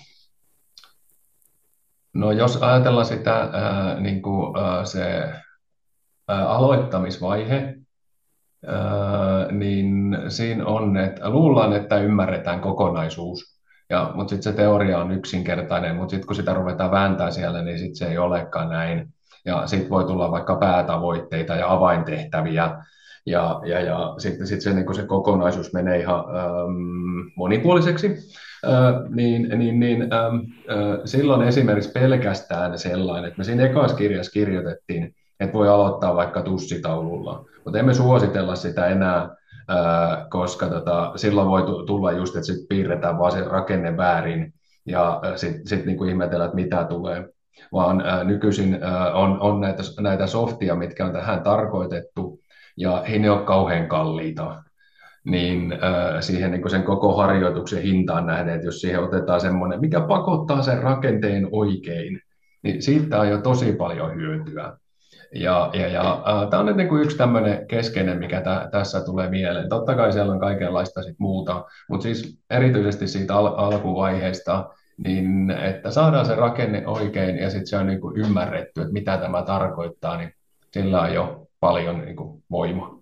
no jos ajatellaan sitä äh, niin kuin, äh, se äh, aloittamisvaihe, Öö, niin siinä on, että luullaan, että ymmärretään kokonaisuus, ja, mutta sitten se teoria on yksinkertainen, mutta sitten kun sitä ruvetaan vääntää siellä, niin sitten se ei olekaan näin. Ja sitten voi tulla vaikka päätavoitteita ja avaintehtäviä, ja, ja, ja sitten sit se, niin se kokonaisuus menee ihan ähm, monipuoliseksi. Äh, niin, niin, niin, ähm, äh, silloin esimerkiksi pelkästään sellainen, että me siinä ekassa kirjassa kirjoitettiin, että voi aloittaa vaikka tussitaululla, mutta emme suositella sitä enää, ää, koska tota, silloin voi tulla just, että sit piirretään vaan se rakenne väärin ja sitten sit niinku ihmetellä, että mitä tulee, vaan ää, nykyisin ää, on, on näitä, näitä softia, mitkä on tähän tarkoitettu ja he ne ole kauhean kalliita, niin ää, siihen niinku sen koko harjoituksen hintaan nähden, että jos siihen otetaan semmoinen, mikä pakottaa sen rakenteen oikein, niin siitä on jo tosi paljon hyötyä. Ja, ja, ja äh, tämä on nyt niin kuin yksi tämmöinen keskeinen, mikä tä, tässä tulee mieleen. Totta kai siellä on kaikenlaista sit muuta, mutta siis erityisesti siitä al- alkuvaiheesta, niin että saadaan se rakenne oikein ja sitten se on niin kuin ymmärretty, että mitä tämä tarkoittaa, niin sillä on jo paljon niin kuin voimaa.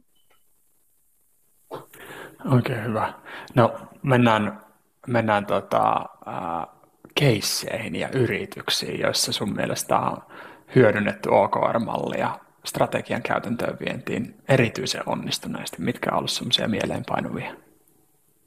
Oikein hyvä. No mennään, mennään tota, äh, keisseihin ja yrityksiin, joissa sun mielestä on hyödynnetty O K R-mallia strategian käytäntöön vientiin erityisen onnistuneesti. Mitkä on ollut semmoisia mieleenpainuvia?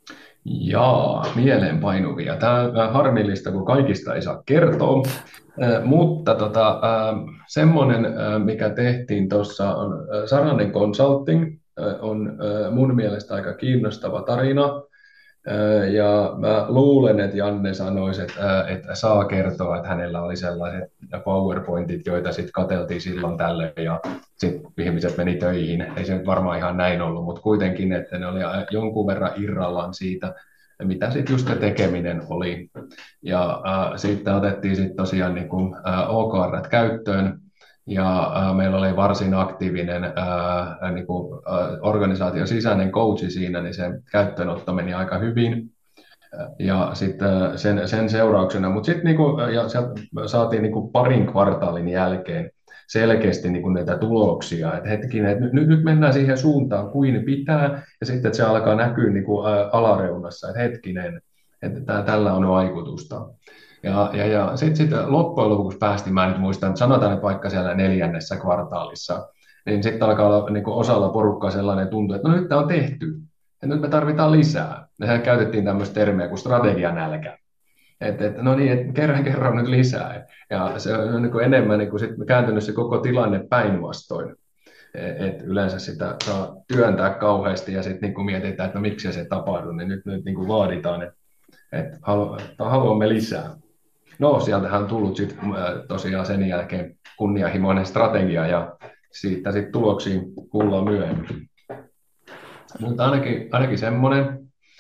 Jaa, mieleenpainuvia. Tämä on harmillista, kun kaikista ei saa kertoa, Äh, mutta tota, äh, semmoinen, äh, mikä tehtiin tuossa, on äh, Saranen Consulting, äh, on äh, mun mielestä aika kiinnostava tarina. Äh, Ja mä luulen, että Janne sanoisi, että, äh, että saa kertoa, että hänellä oli sellaiset PowerPointit, joita sitten katseltiin silloin tällöin ja sitten ihmiset meni töihin. Ei se nyt varmaan ihan näin ollut, mutta kuitenkin, että ne oli jonkun verran irrallaan siitä, mitä sitten just se tekeminen oli. Ja äh, sitten otettiin sitten tosiaan niin kuin, äh, O K R käyttöön, ja äh, meillä oli varsin aktiivinen äh, niin kuin, äh, organisaation sisäinen coachi siinä, niin se käyttöönotto meni aika hyvin. Ja sitten sen, sen seurauksena, mutta sitten niinku, ja saatiin niinku parin kvartaalin jälkeen selkeästi niinku näitä tuloksia, että hetkinen, että nyt, nyt mennään siihen suuntaan kuin pitää, ja sitten että se alkaa näkyä niinku alareunassa, että hetkinen, että tää, tällä on vaikutusta. Ja, ja, ja sitten sit loppujen lopuksi päästiin, mä nyt muistan, sanotaan, että vaikka siellä neljännessä kvartaalissa, niin sitten alkaa olla niinku osalla porukkaa sellainen tuntu, että no nyt tämä on tehty. Ja nyt me tarvitaan lisää. Mehän käytettiin tämmöistä termiä kuin strategianälkä. Että et, no niin, että kerran kerran nyt lisää. Ja se on niin kuin enemmän niin kuin sit kääntynyt se koko tilanne päinvastoin. Et yleensä sitä saa työntää kauheasti ja sitten niin kuin mietitään, että no miksi se tapahtuu, niin nyt, nyt niin kuin vaaditaan, että, että haluamme lisää. No, sieltähän on tullut sit, tosiaan sen jälkeen kunnianhimoinen strategia ja siitä sitten tuloksiin kuullaan myöhemmin. Mutta ainakin, ainakin semmoinen.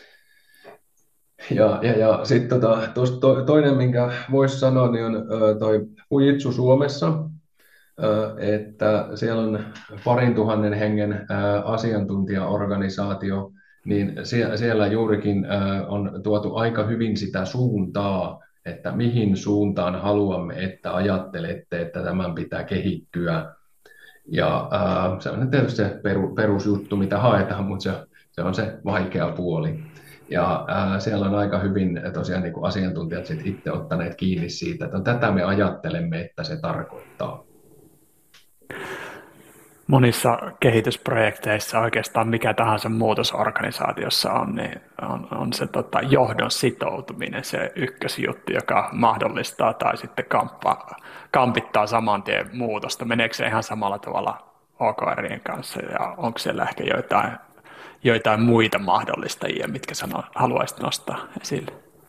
Ja, ja, ja sitten tota, to, toinen, minkä voisi sanoa, niin on toi Fujitsu Suomessa, ö, että siellä on parin tuhannen hengen ö, asiantuntijaorganisaatio, niin sie, siellä juurikin ö, on tuotu aika hyvin sitä suuntaa, että mihin suuntaan haluamme, että ajattelette, että tämän pitää kehittyä. Ja äh, se on tietysti se peru, perusjuttu, mitä haetaan, mutta se, se on se vaikea puoli. Ja äh, siellä on aika hyvin tosiaan niin kuin asiantuntijat sit itse ottaneet kiinni siitä, että tätä me ajattelemme, että se tarkoittaa. Monissa kehitysprojekteissa oikeastaan mikä tahansa muutos organisaatiossa on, niin on, on se tota, johdon sitoutuminen, se ykkösjuttu, joka mahdollistaa tai sitten kamppa, kampittaa saman tien muutosta. Meneekö se ihan samalla tavalla O K R:ien kanssa ja onko siellä ehkä joitain, joitain muita mahdollistajia, mitkä sano, haluaisit nostaa esille?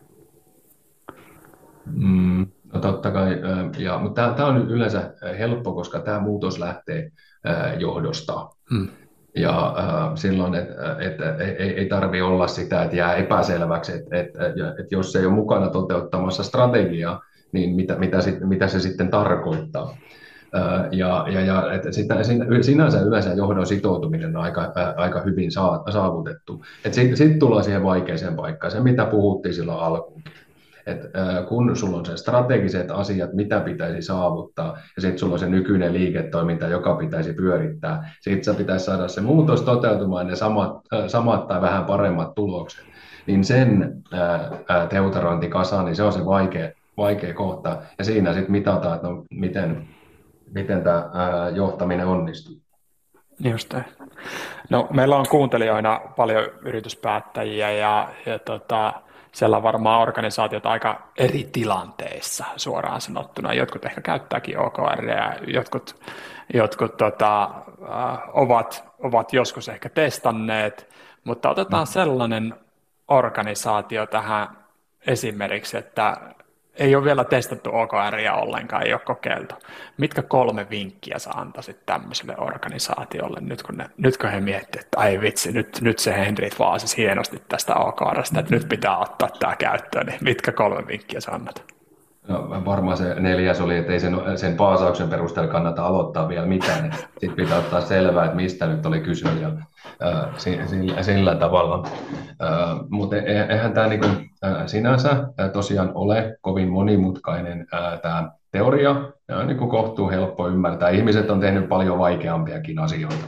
Mm, no totta kai, ja, mutta tämä on yleensä helppo, koska tämä muutos lähtee johdosta. Hmm. Ja äh, silloin, että et, ei, ei tarvitse olla sitä, että jää epäselväksi, että et, et jos ei ole mukana toteuttamassa strategiaa, niin mitä, mitä, sit, mitä se sitten tarkoittaa. Äh, ja ja, ja että sitä, sinänsä yleensä johdon sitoutuminen on aika, äh, aika hyvin saavutettu. Sitten sit tullaan siihen vaikeaseen paikkaan, se mitä puhuttiin silloin alkuun. että kun sulla on se strategiset asiat, mitä pitäisi saavuttaa, ja sitten sulla on se nykyinen liiketoiminta, joka pitäisi pyörittää, sitten sä pitäisi saada se muutos toteutumaan ne samat, samat tai vähän paremmat tulokset, niin sen ää, teutarointi kasaan, niin se on se vaikea, vaikea kohta, ja siinä sitten mitataan, että no, miten, miten tämä johtaminen onnistuu. Just näin. No, meillä on kuuntelijoina paljon yrityspäättäjiä ja, ja tota, siellä on varmaan organisaatiot aika eri tilanteissa suoraan sanottuna. Jotkut ehkä käyttääkin O K R ja jotkut, jotkut tota, äh, ovat, ovat joskus ehkä testanneet, mutta otetaan sellainen organisaatio tähän esimerkiksi, että ei ole vielä testattu O K R:ia ollenkaan, ei ole kokeiltu. Mitkä kolme vinkkiä sä antaisit tämmöiselle organisaatiolle, nyt kun, ne, nyt kun he miettivät, että ai vitsi, nyt, nyt se Henri vaasisi hienosti tästä O K R:stä, että nyt pitää ottaa tämä käyttöön, niin mitkä kolme vinkkiä sä annat? No, varmaan se neljäs oli, että ei sen, sen paasauksen perusteella kannata aloittaa vielä mitään. Sitten pitää ottaa selvää, että mistä nyt oli kysymys ja äh, sillä, sillä tavalla. Äh, mutta eihän tämä niinku, äh, sinänsä äh, tosiaan ole kovin monimutkainen äh, tämä teoria. Ja on niinku kohtuu helppo ymmärtää. Ihmiset on tehnyt paljon vaikeampiakin asioita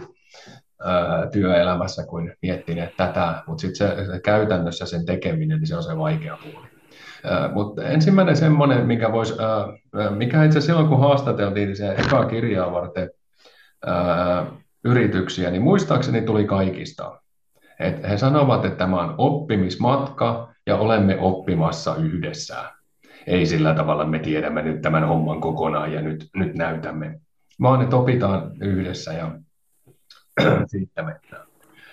äh, työelämässä kuin miettineet tätä, mutta sitten se, se käytännössä sen tekeminen, niin se on se vaikea puoli. Uh, mutta ensimmäinen semmoinen, mikä, vois, uh, mikä itse silloin kun haastateltiin se ekaa kirjaa varten uh, yrityksiä, niin muistaakseni tuli kaikista. Et he sanovat, että tämä on oppimismatka ja olemme oppimassa yhdessä. Ei sillä tavalla, me tiedämme nyt tämän homman kokonaan ja nyt, nyt näytämme, vaan että opitaan yhdessä ja siitä mennään.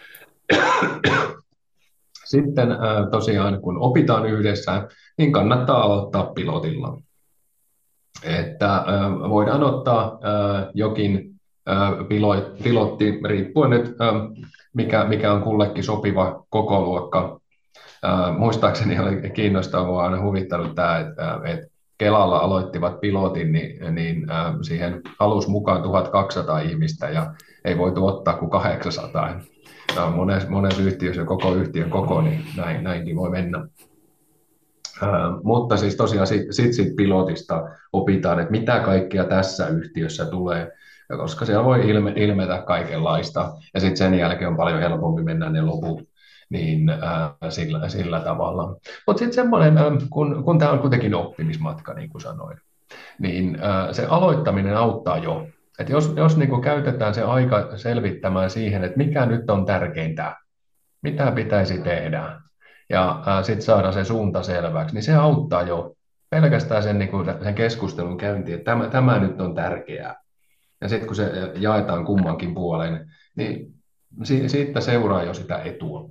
Sitten tosiaan, kun opitaan yhdessä, niin kannattaa aloittaa pilotilla. Että voidaan ottaa jokin pilotti, riippuen nyt, mikä, mikä on kullekin sopiva kokoluokka. Muistaakseni oli kiinnostavaa, on huvittanut tämä, että, että Kelalla aloittivat pilotin, niin, niin siihen halusi mukaan tuhatkaksisataa ihmistä ja ei voitu ottaa kuin kahdeksansataa. Monessa, monessa yhtiössä koko yhtiön koko, niin näin, näinkin voi mennä. Uh, mutta siis tosiaan sitten sit, sit pilotista opitaan, että mitä kaikkea tässä yhtiössä tulee, koska siellä voi ilme, ilmetä kaikenlaista, ja sitten sen jälkeen on paljon helpompi mennä ne loput niin, uh, sillä, sillä tavalla. Mutta sitten semmoinen, uh, kun, kun tämä on kuitenkin oppimismatka, niin kuin sanoin, niin uh, se aloittaminen auttaa jo. Et jos jos niin kuin käytetään se aika selvittämään siihen, että mikä nyt on tärkeintä, mitä pitäisi tehdä, ja sitten saada se suunta selväksi, niin se auttaa jo pelkästään sen, niin kuin, sen keskustelun käyntiin, että tämä, tämä nyt on tärkeää. Ja sitten kun se jaetaan kummankin puolen, niin si, siitä seuraa jo sitä etua.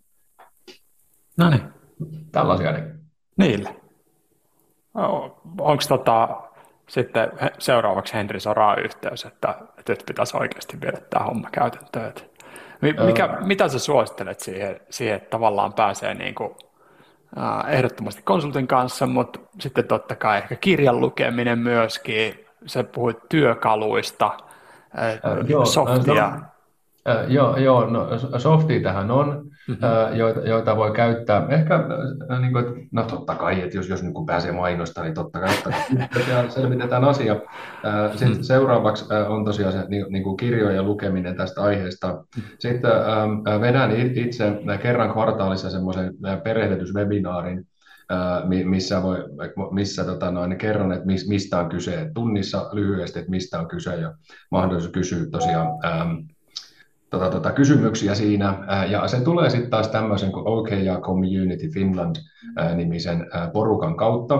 No niin. Tällaisia ne. Niille. Onko tota, sitten seuraavaksi Henri Soraa yhteys, että, että nyt pitäisi oikeasti viedä tämä homma käytäntöön? Mikä, öö. Mitä sä suosittelet siihen, siihen että tavallaan pääsee niin kuin, äh, ehdottomasti konsultin kanssa, mutta sitten totta kai ehkä kirjan lukeminen myöskin, sä puhuit työkaluista, äh, softia. No, äh, joo, joo no, softia tähän on, mm-hmm. äh, joita, joita voi käyttää. Ehkä, äh, niin kuin, no totta kai, että jos, jos niin pääsee mainosta, niin totta kai, että selvitetään asia. Äh, sitten mm-hmm. seuraavaksi äh, on tosiaan se niin, niin kuin kirjojen lukeminen tästä aiheesta. Sitten äh, vedän itse kerran kvartaalissa semmoisen perehdetyswebinaarin, äh, missä, voi, missä tota, noin, kerron, että mis, mistä on kyse. Tunnissa lyhyesti, että mistä on kyse ja mahdollisuus kysyä tosiaan ähm, Tota, tota, kysymyksiä siinä, ja se tulee sitten taas tämmöisen kuin O K R Community Finland-nimisen porukan kautta,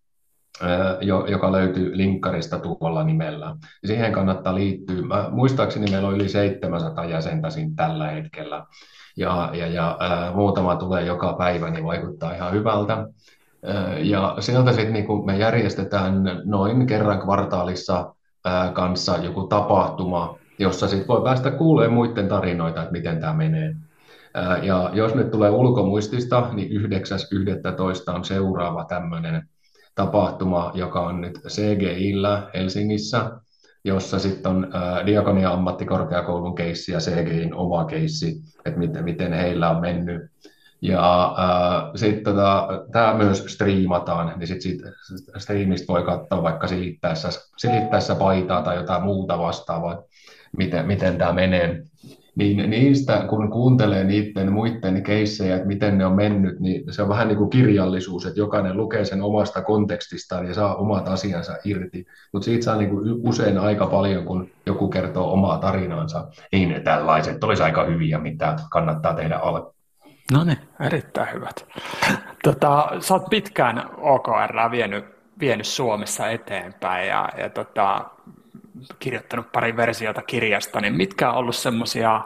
joka löytyy linkkarista tuolla nimellä. Siihen kannattaa liittyä. Mä, muistaakseni meillä on yli seitsemänsataa jäsentä siinä tällä hetkellä, ja, ja, ja ää, muutama tulee joka päivä, niin vaikuttaa ihan hyvältä. Ja sieltä sitten niin me järjestetään noin kerran kvartaalissa ää, kanssa joku tapahtuma, jossa sitten voi päästä kuulemaan muiden tarinoita, että miten tämä menee. Ja jos nyt tulee ulkomuistista, niin yhdeksäs yhdestoista on seuraava tämmöinen tapahtuma, joka on nyt C G I:llä Helsingissä, jossa sitten on Diakonia-ammattikorkeakoulun keissi ja C G I:n oma keissi, että miten, miten heillä on mennyt. Ja äh, sitten tota, tämä myös striimataan, niin sitten sit striimistä voi katsoa vaikka silittäessä, silittäessä paitaa tai jotain muuta vastaavaa, miten, miten tämä menee. Niin niistä, kun kuuntelee niiden muiden keissejä, että miten ne on mennyt, niin se on vähän niin kuin kirjallisuus, että jokainen lukee sen omasta kontekstistaan ja saa omat asiansa irti. Mutta siitä saa niin kuin usein aika paljon, kun joku kertoo omaa tarinaansa. Niin tällaiset olisi aika hyviä, mitä kannattaa tehdä alle. No niin, erittäin hyvät. Tota, sä oot pitkään O K R vienyt, vienyt Suomessa eteenpäin ja, ja tota, kirjoittanut pari versiota kirjasta, niin mitkä on ollut semmoisia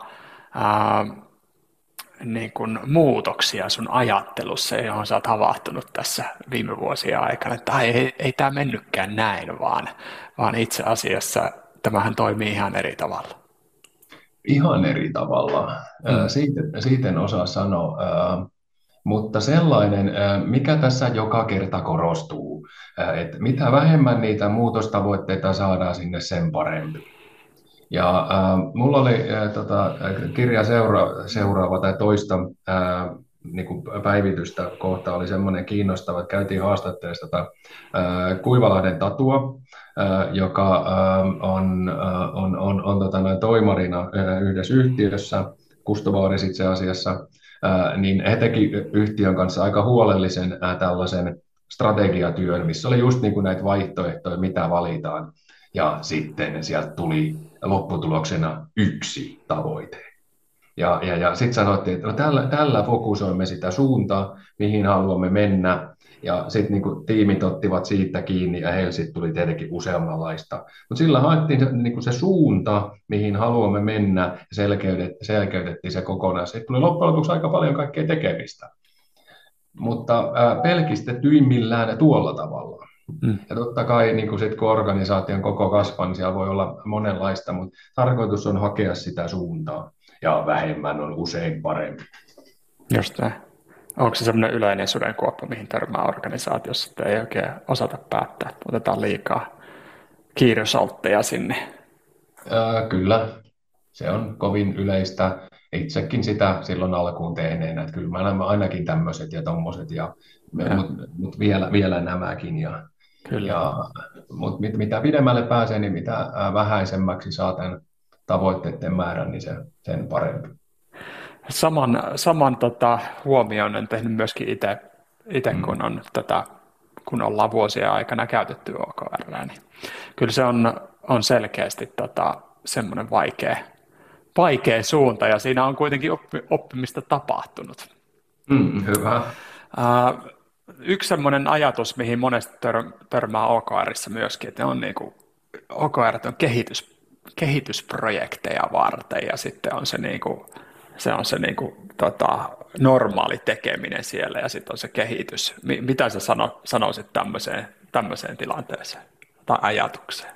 niin kuin muutoksia sun ajattelussa, johon sä oot havahtunut tässä viime vuosien aikana, että ai, ei, ei tämä mennytkään näin, vaan, vaan itse asiassa tämähän toimii ihan eri tavalla. Ihan eri tavalla. Mm. Siitä, siitä en osaa sanoa, mutta sellainen, mikä tässä joka kerta korostuu, että mitä vähemmän niitä muutostavoitteita saadaan sinne, sen parempi. Ja äh, mulla oli äh, tota, kirja seura- seuraava tai toista äh, niin kuin päivitystä kohta oli semmoinen kiinnostava, että käytiin haastatteessa tota, äh, Kuivalahden Tatua, äh, joka äh, on, äh, on, on, on tota, noin toimarina äh, yhdessä yhtiössä, Kustovaris itse asiassa, äh, niin he teki yhtiön kanssa aika huolellisen äh, tällaisen strategiatyön, missä oli just niin kuin näitä vaihtoehtoja, mitä valitaan. Ja sitten sieltä tuli lopputuloksena yksi tavoite. Ja, ja, ja sitten sanottiin, että no tällä, tällä fokusoimme sitä suuntaa, mihin haluamme mennä. Ja sitten niinku tiimit ottivat siitä kiinni ja heillä sitten tuli tietenkin useammanlaista. Mutta sillä haettiin se, niinku se suunta, mihin haluamme mennä ja selkeydet, selkeytettiin se kokonaan. Sitten tuli loppujen lopuksi aika paljon kaikkea tekemistä. Mutta ää, pelkistetyimmillään tuolla tavalla. Mm. Ja totta kai niin sit, kun organisaation koko kasvaa, niin siellä voi olla monenlaista, mutta tarkoitus on hakea sitä suuntaa. Ja vähemmän on usein parempi. Just näin. Onko se sellainen yleinen sudenkuoppa, mihin törmää organisaatiossa, että ei oikein osata päättää, että otetaan liikaa kiiresaltteja sinne? Ää, kyllä, se on kovin yleistä. Itsekin sitä silloin alkuun tehneenä, että kyllä mä näen ainakin tämmöiset ja tommoset, ja, ja. mutta mut vielä, vielä nämäkin. Ja, ja, mutta mit, mitä pidemmälle pääsee, niin mitä vähäisemmäksi saa tämän tavoitteiden määrän, niin se, sen parempi. Saman, saman tota, huomioon on tehnyt myöskin itse, itse mm. kun, on, tota, kun ollaan vuosien aikana käytetty O K R, niin kyllä se on, on selkeästi tota, semmoinen vaikea, vaikea suunta, ja siinä on kuitenkin oppi, oppimista tapahtunut. Mm, hyvä. Uh, yksi semmoinen ajatus, mihin monesti tör, törmää O K R:ssä myöskin, että on niin kuin, O K R on kehitys, kehitysprojekteja varten, ja sitten on se niin kuin, se on se niin kuin, tota, normaali tekeminen siellä, ja sitten on se kehitys. Mitä sä sano, sanoisit tämmöiseen, tämmöiseen tilanteeseen tai ajatukseen?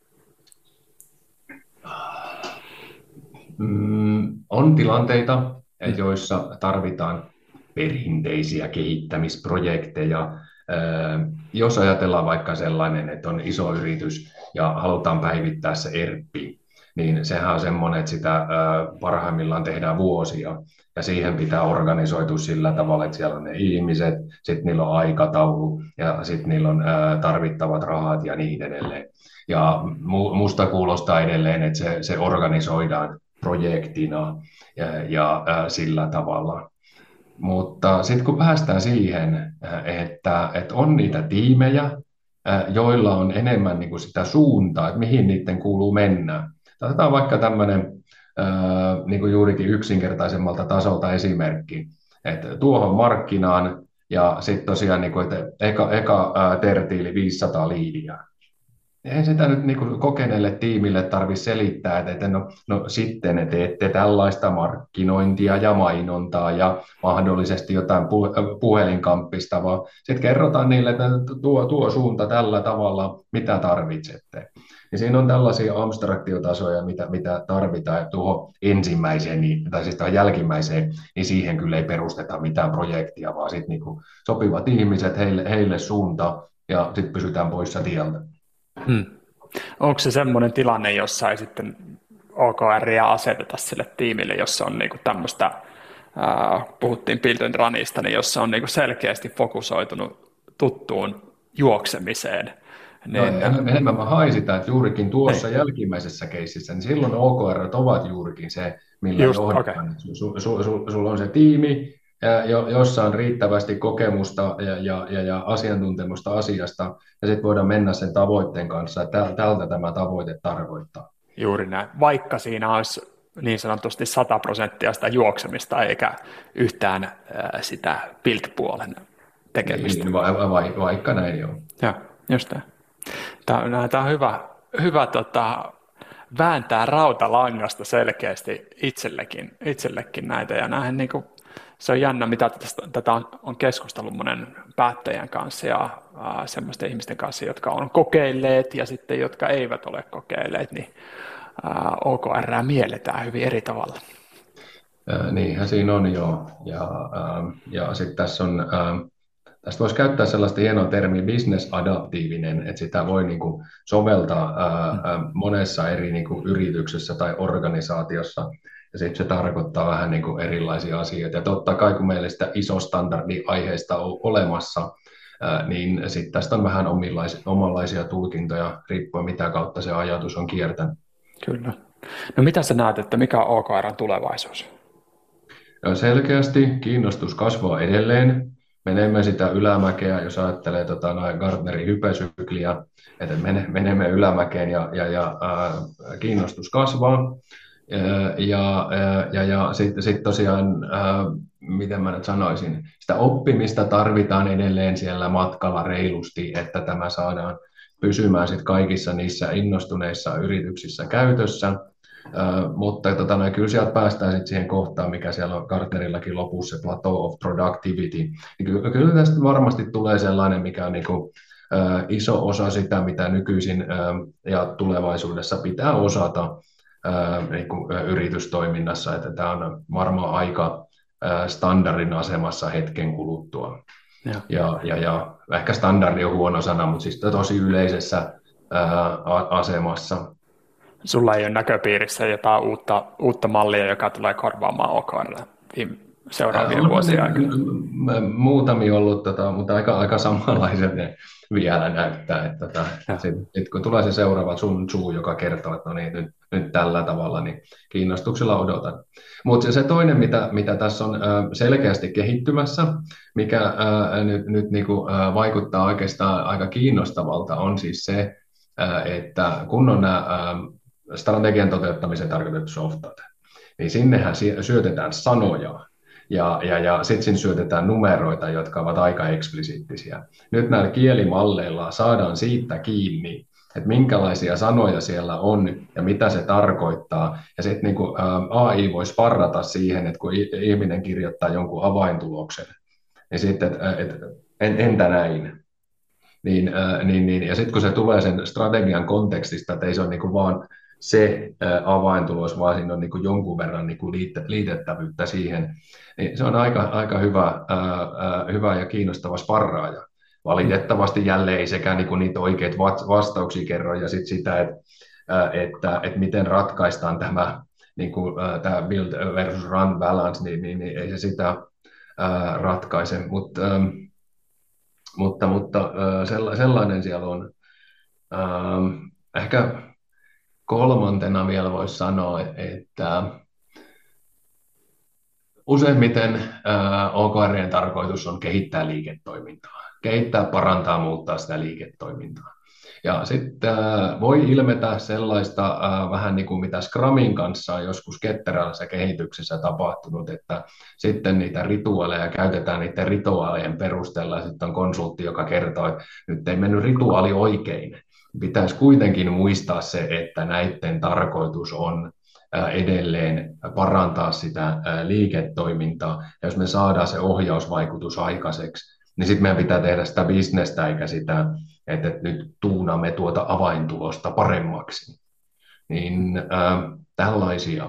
Mm, on tilanteita, mm. joissa tarvitaan perinteisiä kehittämisprojekteja. Jos ajatellaan vaikka sellainen, että on iso yritys ja halutaan päivittää se E R P, niin sehän on semmoinen, että sitä parhaimmillaan tehdään vuosia, ja siihen pitää organisoitua sillä tavalla, että siellä on ne ihmiset, sitten niillä on aikataulu, ja sitten niillä on tarvittavat rahat ja niin edelleen. Ja musta kuulostaa edelleen, että se, se organisoidaan projektina ja, ja sillä tavalla. Mutta sitten kun päästään siihen, että, että on niitä tiimejä, joilla on enemmän niin kuin sitä suuntaa, että mihin niiden kuuluu mennä. Otetaan vaikka tämmöinen niin kuin juurikin yksinkertaisemmalta tasolta esimerkki, että tuohon markkinaan ja sitten tosiaan, niin kuin, että eka, eka tertiili viisisataa liidiä. Ei sitä nyt niin kuin kokeneelle tiimille tarvitse selittää, että no, no sitten teette tällaista markkinointia ja mainontaa ja mahdollisesti jotain puhelinkamppista, vaan sitten kerrotaan niille, että tuo, tuo suunta tällä tavalla, mitä tarvitsette. Ja siinä on tällaisia abstraktiotasoja, mitä, mitä tarvitaan tuohon ensimmäiseen, niin, tai siis tuohon jälkimmäiseen, niin siihen kyllä ei perusteta mitään projektia, vaan sitten niin kuin sopivat ihmiset, heille, heille suunta, ja sitten pysytään poissa tieltä. Hmm. Onko se semmoinen tilanne, jossa ei sitten O K R:ia aseteta sille tiimille, jossa on niinku tämmöistä, ää, puhuttiin build and runista, niin jossa on niinku selkeästi fokusoitunut tuttuun juoksemiseen? Niin, no, enemmän mä hain sitä, että juurikin tuossa ei. jälkimmäisessä keississä, niin silloin O K R ovat juurikin se, millä johdetaan. Okay. Sulla su, su, su, on se tiimi, jossa on riittävästi kokemusta ja, ja, ja, ja asiantuntemusta asiasta, ja sitten voidaan mennä sen tavoitteen kanssa, että tältä tämä tavoite tarkoittaa. Juuri näin, vaikka siinä olisi niin sanotusti sata prosenttia sitä juoksemista, eikä yhtään sitä build-puolen tekemistä. Niin, va- va- vaikka näin, joo. Joo, just näin. Tämä, tämä on hyvä, hyvä tota, vääntää rautalangasta selkeästi itsellekin, itsellekin näitä, ja näin niin kuin se on jännä, mitä tästä, tätä on, on keskustellut monen päättäjän kanssa ja ää, semmoisten ihmisten kanssa, jotka on kokeilleet ja sitten jotka eivät ole kokeilleet, niin ää, O K R mielletään hyvin eri tavalla. Ää, niinhän siinä on joo. Ja, ää, ja sitten tässä on, ää, tästä voisi käyttää sellaista hienoa termiä business-adaptiivinen, että sitä voi niinku soveltaa ää, monessa eri niinku yrityksessä tai organisaatiossa. Ja sitten se tarkoittaa vähän niin kuin erilaisia asioita. Ja totta kai, kun meillä sitä iso standardi-aiheista on olemassa, ää, niin sitten tästä on vähän omanlaisia tulkintoja, riippuen mitä kautta se ajatus on kiertänyt. Kyllä. No mitä sä näet, että mikä on O K R:n tulevaisuus? Ja selkeästi kiinnostus kasvaa edelleen. Menemme sitä ylämäkeä, jos ajattelee tota, Gartnerin hypesykliä, että menemme ylämäkeen ja, ja, ja ää, kiinnostus kasvaa. Ja, ja, ja sitten sit tosiaan, miten mä nyt sanoisin, sitä oppimista tarvitaan edelleen siellä matkalla reilusti, että tämä saadaan pysymään sit kaikissa niissä innostuneissa yrityksissä käytössä. Uh, mutta tota, no, kyllä sieltä päästään sit siihen kohtaan, mikä siellä on Gartnerillakin lopussa, se plateau of productivity. Niin kyllä, kyllä tästä varmasti tulee sellainen, mikä on niin kuin, uh, iso osa sitä, mitä nykyisin uh, ja tulevaisuudessa pitää osata uh, niin kuin, uh, yritystoiminnassa. Että tämä on varmaan aika uh, standardin asemassa hetken kuluttua. Ja, ja, ja, ja ehkä standardi on huono sana, mutta siis tosi yleisessä uh, asemassa. Sulla ei ole näköpiirissä jotain uutta, uutta mallia, joka tulee korvaamaan O K R seuraavien vuosien aikana? Muutamia ollut, tota, mutta aika, aika samanlaiset ne vielä näyttää. Että, tota, sit, sit, kun tulee se seuraava Sun Tzu, joka kertoo, että no niin, nyt, nyt tällä tavalla, niin kiinnostuksella odotan. Mutta se toinen, mitä, mitä tässä on selkeästi kehittymässä, mikä ää, nyt, nyt niinku, ää, vaikuttaa oikeastaan aika kiinnostavalta, on siis se, ää, että kun on nämä strategian toteuttamiseen tarkoitettu softat, niin sinnehän syötetään sanoja ja, ja, ja sitten sinne syötetään numeroita, jotka ovat aika eksplisiittisiä. Nyt näillä kielimalleilla saadaan siitä kiinni, että minkälaisia sanoja siellä on ja mitä se tarkoittaa. Ja sitten niin A I voi sparrata siihen, että kun ihminen kirjoittaa jonkun avaintuloksen, niin sitten, että et, entä näin? Niin, niin, niin, ja sitten kun se tulee sen strategian kontekstista, että ei se ole niin kuin vaan se avaintulos, vaan siinä on niin kuin jonkun verran niin kuin liitettävyyttä siihen, niin se on aika, aika hyvä, ää, hyvä ja kiinnostava sparraaja. Valitettavasti jälleen ei sekään niin kuin niitä oikeita vastauksia kerro, ja sitten sitä, että, että, että miten ratkaistaan tämä, niin kuin, tämä build versus run balance, niin, niin, niin ei se sitä ää, ratkaise, Mut, ää, mutta, mutta sellainen siellä on. Ää, ehkä kolmantena vielä voisi sanoa, että useimmiten O K R:n tarkoitus on kehittää liiketoimintaa, kehittää, parantaa, muuttaa sitä liiketoimintaa. Ja sitten voi ilmetä sellaista vähän niin kuin mitä Scrumin kanssa on joskus ketterässä kehityksessä tapahtunut, että sitten niitä rituaaleja käytetään niiden rituaalien perusteella, ja sitten on konsultti, joka kertoo, että nyt ei mennyt rituaali oikein. Pitäisi kuitenkin muistaa se, että näiden tarkoitus on edelleen parantaa sitä liiketoimintaa. Ja jos me saadaan se ohjausvaikutus aikaiseksi, niin sitten meidän pitää tehdä sitä bisnestä eikä sitä, että nyt tuunamme tuota avaintulosta paremmaksi. Niin äh, tällaisia.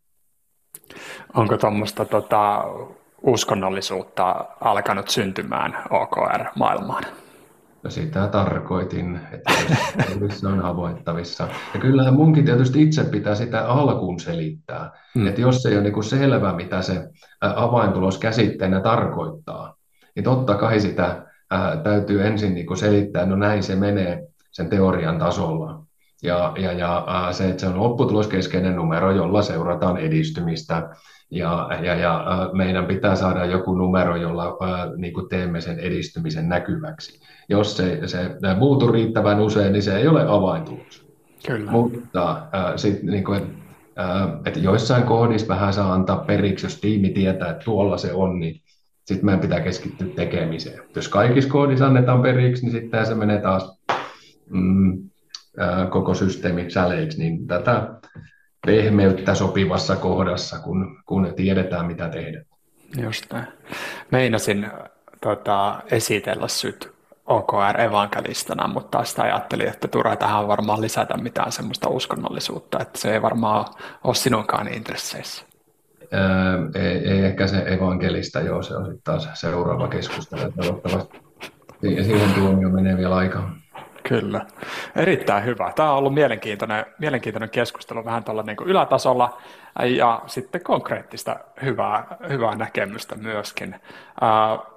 Onko tuommoista tota, uskonnollisuutta alkanut syntymään O K R-maailmaan? No sitä tarkoitin, että se on havaittavissa. Ja kyllähän munkin tietysti itse pitää sitä alkuun selittää. Hmm. Että jos ei ole niin kuin selvä, mitä se avaintulos käsitteenä tarkoittaa, niin totta kai sitä ää, täytyy ensin niin kuin selittää, no näin se menee sen teorian tasolla. Ja, ja, ja ää, se, että se on lopputuloskeskeinen numero, jolla seurataan edistymistä. Ja, ja, ja ää, meidän pitää saada joku numero, jolla ää, niin kuin teemme sen edistymisen näkyväksi. Jos se, se muutu riittävän usein, niin se ei ole avaintulos. Kyllä. Mutta ää, sit, niin kuin, ää, että joissain kohdissa vähän saa antaa periksi, jos tiimi tietää, että tuolla se on, niin sitten meidän pitää keskittyä tekemiseen. Jos kaikissa kohdissa annetaan periksi, niin sitten se menee taas mm, ää, koko systeemi säleiksi. Niin tätä pehmeyttä sopivassa kohdassa, kun, kun tiedetään, mitä tehdään. Just näin. Meinasin tota, esitellä syt O K R-evankelistana, mutta sitten ajattelin, että turha tähän varmaan lisätä mitään semmoista uskonnollisuutta, että se ei varmaan ole sinunkaan intresseissä. Ei, ei ehkä se evankelista, joo, se on sitten taas seuraava keskustelu. Toivottavasti siihen tuomio menee vielä aikaa. Kyllä. Erittäin hyvä. Tämä on ollut mielenkiintoinen, mielenkiintoinen keskustelu vähän tuolla niin kuin ylätasolla ja sitten konkreettista hyvää, hyvää näkemystä myöskin. Uh,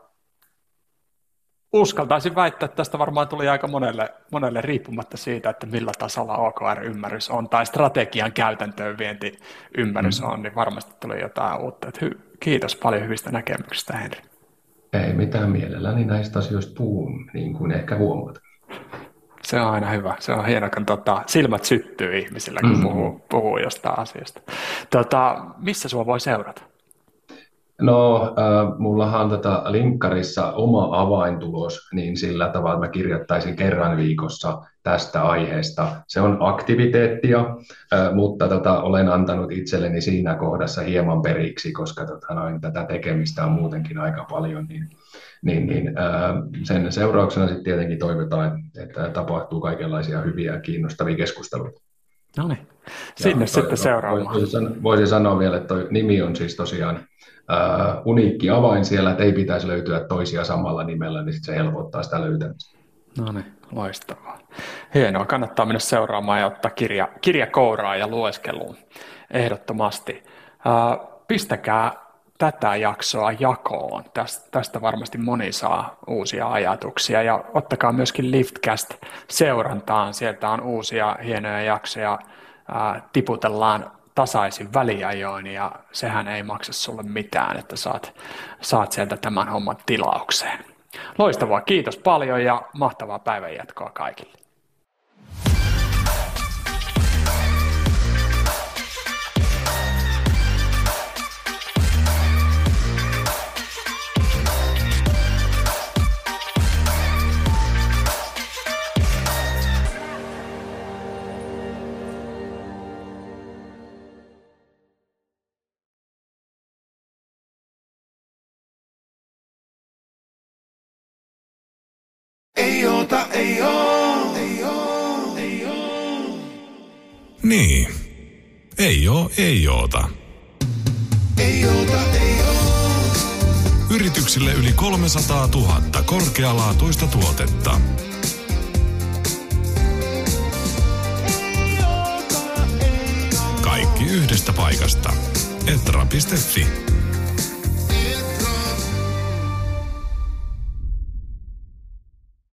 uskaltaisin väittää, että tästä varmaan tuli aika monelle, monelle riippumatta siitä, että millä tasolla O K R-ymmärrys on tai strategian käytäntöön vienti ymmärrys on, niin varmasti tuli jotain uutta. Hy- Kiitos paljon hyvistä näkemyksistä, Henri. Ei mitään, mielelläni näistä asioista puhun, niin kuin ehkä huomaat. Se Se on aina hyvä. Se on hienoa, kun tota, silmät syttyy ihmisillä, kun mm-hmm. puhuu, puhuu jostain asiasta. Tota, missä sua voi seurata? No, äh, mullahan on tätä linkkarissa oma avaintulos, niin sillä tavalla mä kirjoittaisin kerran viikossa tästä aiheesta. Se on aktiviteettia, äh, mutta tota, olen antanut itselleni siinä kohdassa hieman periksi, koska tota, noin, tätä tekemistä on muutenkin aika paljon, niin, niin, niin äh, sen seurauksena sitten tietenkin toivotaan, että tapahtuu kaikenlaisia hyviä ja kiinnostavia keskusteluita. No niin, sinne ja sitten seuraamaan. Voisin, voisin sanoa vielä, että toi nimi on siis tosiaan Uh, uniikki avain siellä, että ei pitäisi löytyä toisia samalla nimellä, niin sit se helpottaa sitä löytämistä. No niin, loistavaa. Hienoa, kannattaa mennä seuraamaan ja ottaa kirja, kirja kouraa ja lueskeluun ehdottomasti. Uh, pistäkää tätä jaksoa jakoon. Tästä, tästä varmasti moni saa uusia ajatuksia ja ottakaa myöskin Liftcast seurantaan. Sieltä on uusia hienoja jaksoja. Uh, tiputellaan tasaisin väliajoin ja sehän ei maksa sulle mitään, että saat, saat sieltä tämän homman tilaukseen. Loistavaa, kiitos paljon ja mahtavaa päivänjatkoa kaikille. Ei oota, ei oo, ei oo, ei oo. Niin. Ei oo, ei oota. Ei oota, ei oo. Yrityksille yli kolmesataatuhatta korkealaatuista tuotetta. Ei oota, ei oo. Kaikki yhdestä paikasta. Etra piste fi.